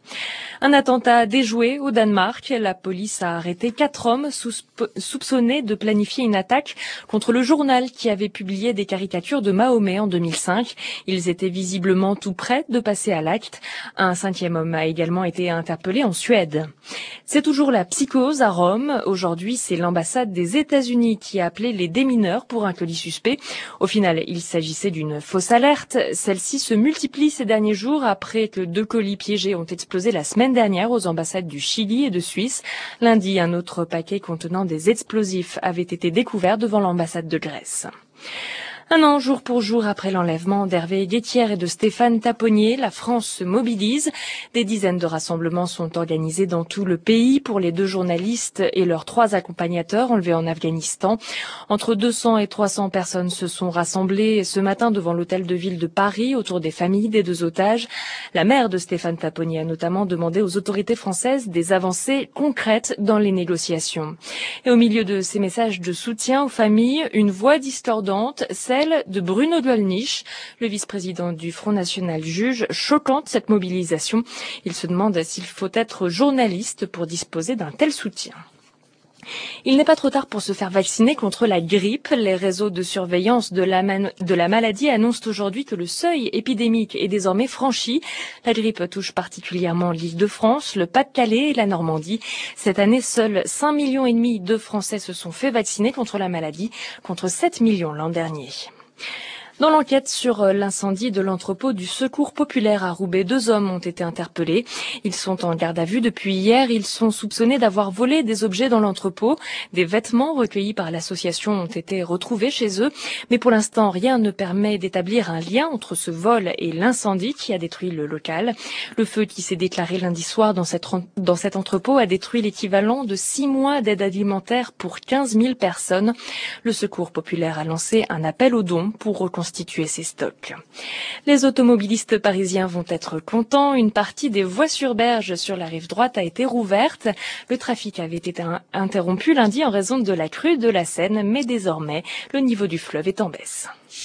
Un attentat déjoué au Danemark. La police a arrêté quatre hommes soupçonnés de planifier une attaque contre le journal qui avait publié des caricatures de Mahomet en deux mille cinq. Ils étaient visiblement tout prêts de passer à l'acte. Un cinquième homme a également été interpellé en Suède. C'est toujours la psychose à Rome. Aujourd'hui, c'est l'ambassade des États-Unis qui a appelé les démineurs pour un colis suspect. Au final, il s'agissait d'une fausse alerte. Celle-ci se multiplie ces derniers jours après que deux colis piégés ont explosé la semaine dernière aux ambassades du Chili et de Suisse. Lundi, un autre paquet contenant des explosifs avait été découvert devant l'ambassade de Grèce. Un an jour pour jour après l'enlèvement d'Hervé Guettière et de Stéphane Taponnier, la France se mobilise. Des dizaines de rassemblements sont organisés dans tout le pays pour les deux journalistes et leurs trois accompagnateurs enlevés en Afghanistan. Entre deux cents et trois cents personnes se sont rassemblées ce matin devant l'hôtel de ville de Paris autour des familles des deux otages. La mère de Stéphane Taponnier a notamment demandé aux autorités françaises des avancées concrètes dans les négociations. Et au milieu de ces messages de soutien aux familles, une voix discordante, celle de Bruno Gollnisch, le vice-président du Front National, juge choquante cette mobilisation. Il se demande s'il faut être journaliste pour disposer d'un tel soutien. Il n'est pas trop tard pour se faire vacciner contre la grippe. Les réseaux de surveillance de la, man- de la maladie annoncent aujourd'hui que le seuil épidémique est désormais franchi. La grippe touche particulièrement l'Île-de-France, le Pas-de-Calais et la Normandie. Cette année, seuls cinq millions et demi de Français se sont fait vacciner contre la maladie, contre sept millions l'an dernier. Dans l'enquête sur l'incendie de l'entrepôt du Secours populaire à Roubaix, deux hommes ont été interpellés. Ils sont en garde à vue depuis hier. Ils sont soupçonnés d'avoir volé des objets dans l'entrepôt. Des vêtements recueillis par l'association ont été retrouvés chez eux. Mais pour l'instant, rien ne permet d'établir un lien entre ce vol et l'incendie qui a détruit le local. Le feu qui s'est déclaré lundi soir dans, cette, dans cet entrepôt a détruit l'équivalent de six mois d'aide alimentaire pour quinze mille personnes. Le Secours populaire a lancé un appel aux dons pour reconstituer ses stocks. Les automobilistes parisiens vont être contents. Une partie des voies sur berge sur la rive droite a été rouverte. Le trafic avait été interrompu lundi en raison de la crue de la Seine, mais désormais, le niveau du fleuve est en baisse.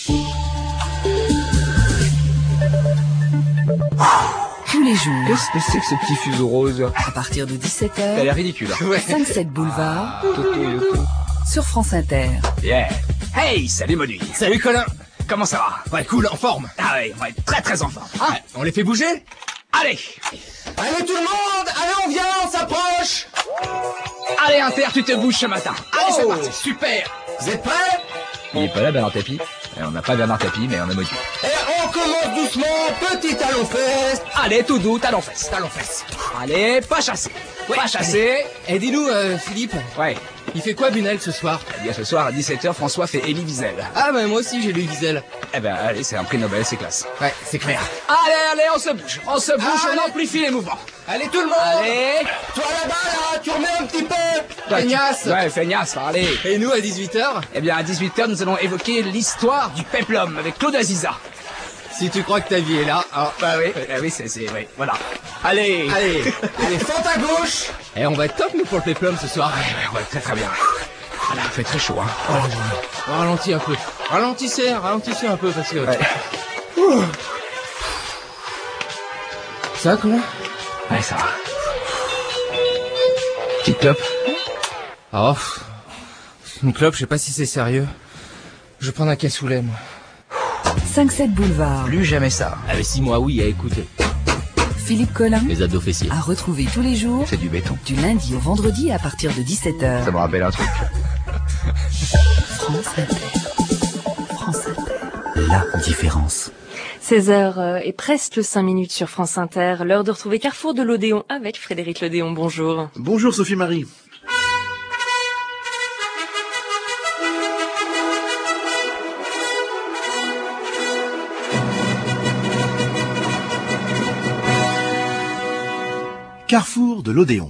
Tous les jours. Qu'est-ce que c'est que ce petit fuseau rose? À partir de dix-sept heures. Elle est ridicule. Ouais. cinq sept boulevard. Ah, Toto Yoko. Sur France Inter. Yeah. Hey, salut Manu. Salut Colin. Comment ça va? Ouais, cool, en forme. Ah ouais, ouais, très très en forme. Ah, on les fait bouger? Allez. Allez tout le monde, allez on vient, on s'approche. Allez Inter, tu te bouges ce matin. Allez, oh, c'est parti. Super. Vous êtes prêts? Il est pas là Bernard Tapie. On n'a pas Bernard Tapie, mais on a Modu. Et on commence doucement, petit talon fesse. Allez, tout doux, talon fesse, talon fesse. Allez, pas chassé. Ouais, pas chassé. Et dis-nous, euh, Philippe. Ouais. Il fait quoi Bunel ce soir? Eh bien ce soir à dix-sept heures, François fait Elie Wiesel. Ah ben moi aussi j'ai lu Wiesel. Eh ben allez, c'est un prix Nobel, c'est classe. Ouais, c'est clair. Allez, allez, on se bouge, on se bouge, allez. on amplifie les mouvements. Allez tout le monde. Allez. Toi là-bas là, tu remets un petit peu. Ouais, Feignasse. Ouais, feignasse, allez. Et nous à dix-huit heures? Eh bien à dix-huit heures, nous allons évoquer l'histoire du peplum avec Claude Aziza. Si tu crois que ta vie est là, hein. Bah oui, bah oui, c'est, c'est, oui, voilà. Allez. Allez, allez, fente à gauche. Et on va être top nous pour le péplum ce soir. Ouais, ouais, ouais, très très bien. Voilà, il fait très chaud, hein. Oh, je... Ralentis un peu. Ralentissez, ralentissez un peu parce que... Ouais. Ouh. Ça va, Colin? Ouais, ça va. Petite clope? Oh, une clope, je sais pas si c'est sérieux. Je vais prendre un cassoulet, moi. cinq sept boulevard. Plus jamais ça. Ah mais si, moi oui, à écouter. Philippe Collin. Les abdos fessiers. À retrouver tous les jours. C'est du béton. Du lundi au vendredi à partir de dix-sept heures. Ça me rappelle un truc. France Inter. France Inter. La différence. seize heures et presque cinq minutes sur France Inter. L'heure de retrouver Carrefour de l'Odéon avec Frédéric Lodéon. Bonjour. Bonjour Sophie Marie. Carrefour de l'Odéon.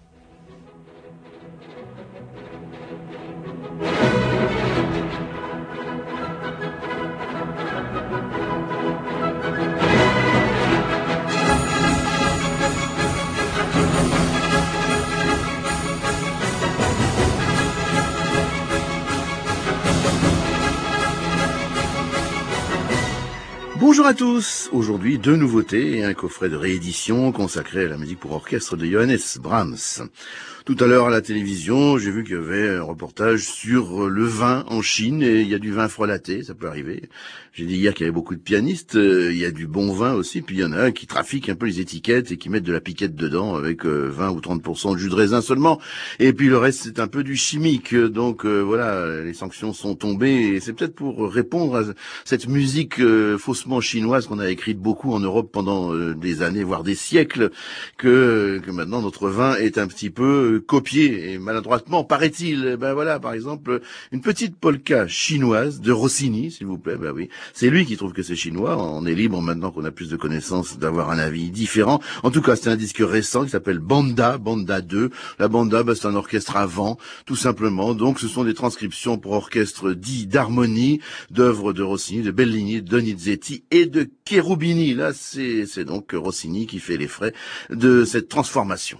Bonjour à tous. Aujourd'hui, deux nouveautés et un coffret de réédition consacré à la musique pour orchestre de Johannes Brahms. Tout à l'heure à la télévision, j'ai vu qu'il y avait un reportage sur le vin en Chine et il y a du vin frelaté, ça peut arriver. J'ai dit hier qu'il y avait beaucoup de pianistes, euh, il y a du bon vin aussi, puis il y en a un qui trafiquent un peu les étiquettes et qui mettent de la piquette dedans avec euh, vingt ou trente pour cent de jus de raisin seulement. Et puis le reste c'est un peu du chimique, donc euh, voilà, les sanctions sont tombées et c'est peut-être pour répondre à cette musique euh, faussement chinoise qu'on a écrite beaucoup en Europe pendant euh, des années, voire des siècles, que, que maintenant notre vin est un petit peu copié et maladroitement, paraît-il. Eh ben voilà, par exemple, une petite polka chinoise de Rossini, s'il vous plaît. Ben oui, c'est lui qui trouve que c'est chinois. On est libre maintenant qu'on a plus de connaissances d'avoir un avis différent. En tout cas, c'est un disque récent qui s'appelle Banda, Banda deux. La Banda, ben, c'est un orchestre à vent, tout simplement. Donc, ce sont des transcriptions pour orchestre dit d'harmonie d'œuvres de Rossini, de Bellini, de Donizetti et de Cherubini. Là, c'est, c'est donc Rossini qui fait les frais de cette transformation.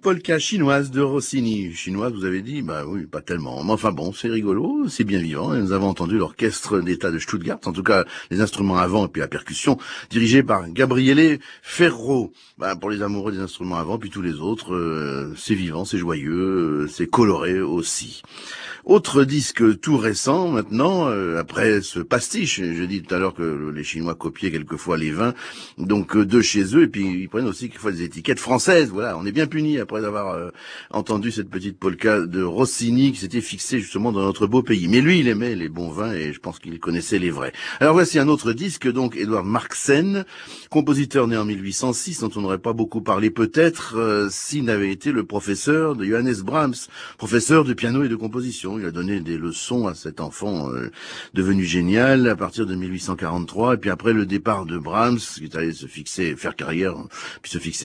polka chinoise de Rossini. Chinoise, vous avez dit, bah oui, pas tellement. Mais enfin bon, c'est rigolo, c'est bien vivant. Et nous avons entendu l'orchestre d'État de Stuttgart, en tout cas les instruments avant et puis la percussion, dirigé par Gabriele Ferro. Bah, pour les amoureux des instruments avant, puis tous les autres, euh, c'est vivant, c'est joyeux, euh, c'est coloré aussi. Autre disque tout récent maintenant, euh, après ce pastiche, je dis tout à l'heure que les Chinois copiaient quelquefois les vins, donc euh, de chez eux, et puis ils prennent aussi quelquefois des étiquettes françaises. Voilà, on est bien punis après avoir euh, entendu cette petite polka de Rossini qui s'était fixée justement dans notre beau pays. Mais lui, il aimait les bons vins et je pense qu'il connaissait les vrais. Alors voici un autre disque, donc Edward Marxsen, compositeur né en mille huit cent six, dont on n'aurait pas beaucoup parlé peut-être euh, s'il n'avait été le professeur de Johannes Brahms, professeur de piano et de composition. Il a donné des leçons à cet enfant euh, devenu génial à partir de mille huit cent quarante-trois, et puis après le départ de Brahms, qui est allé se fixer, faire carrière, puis se fixer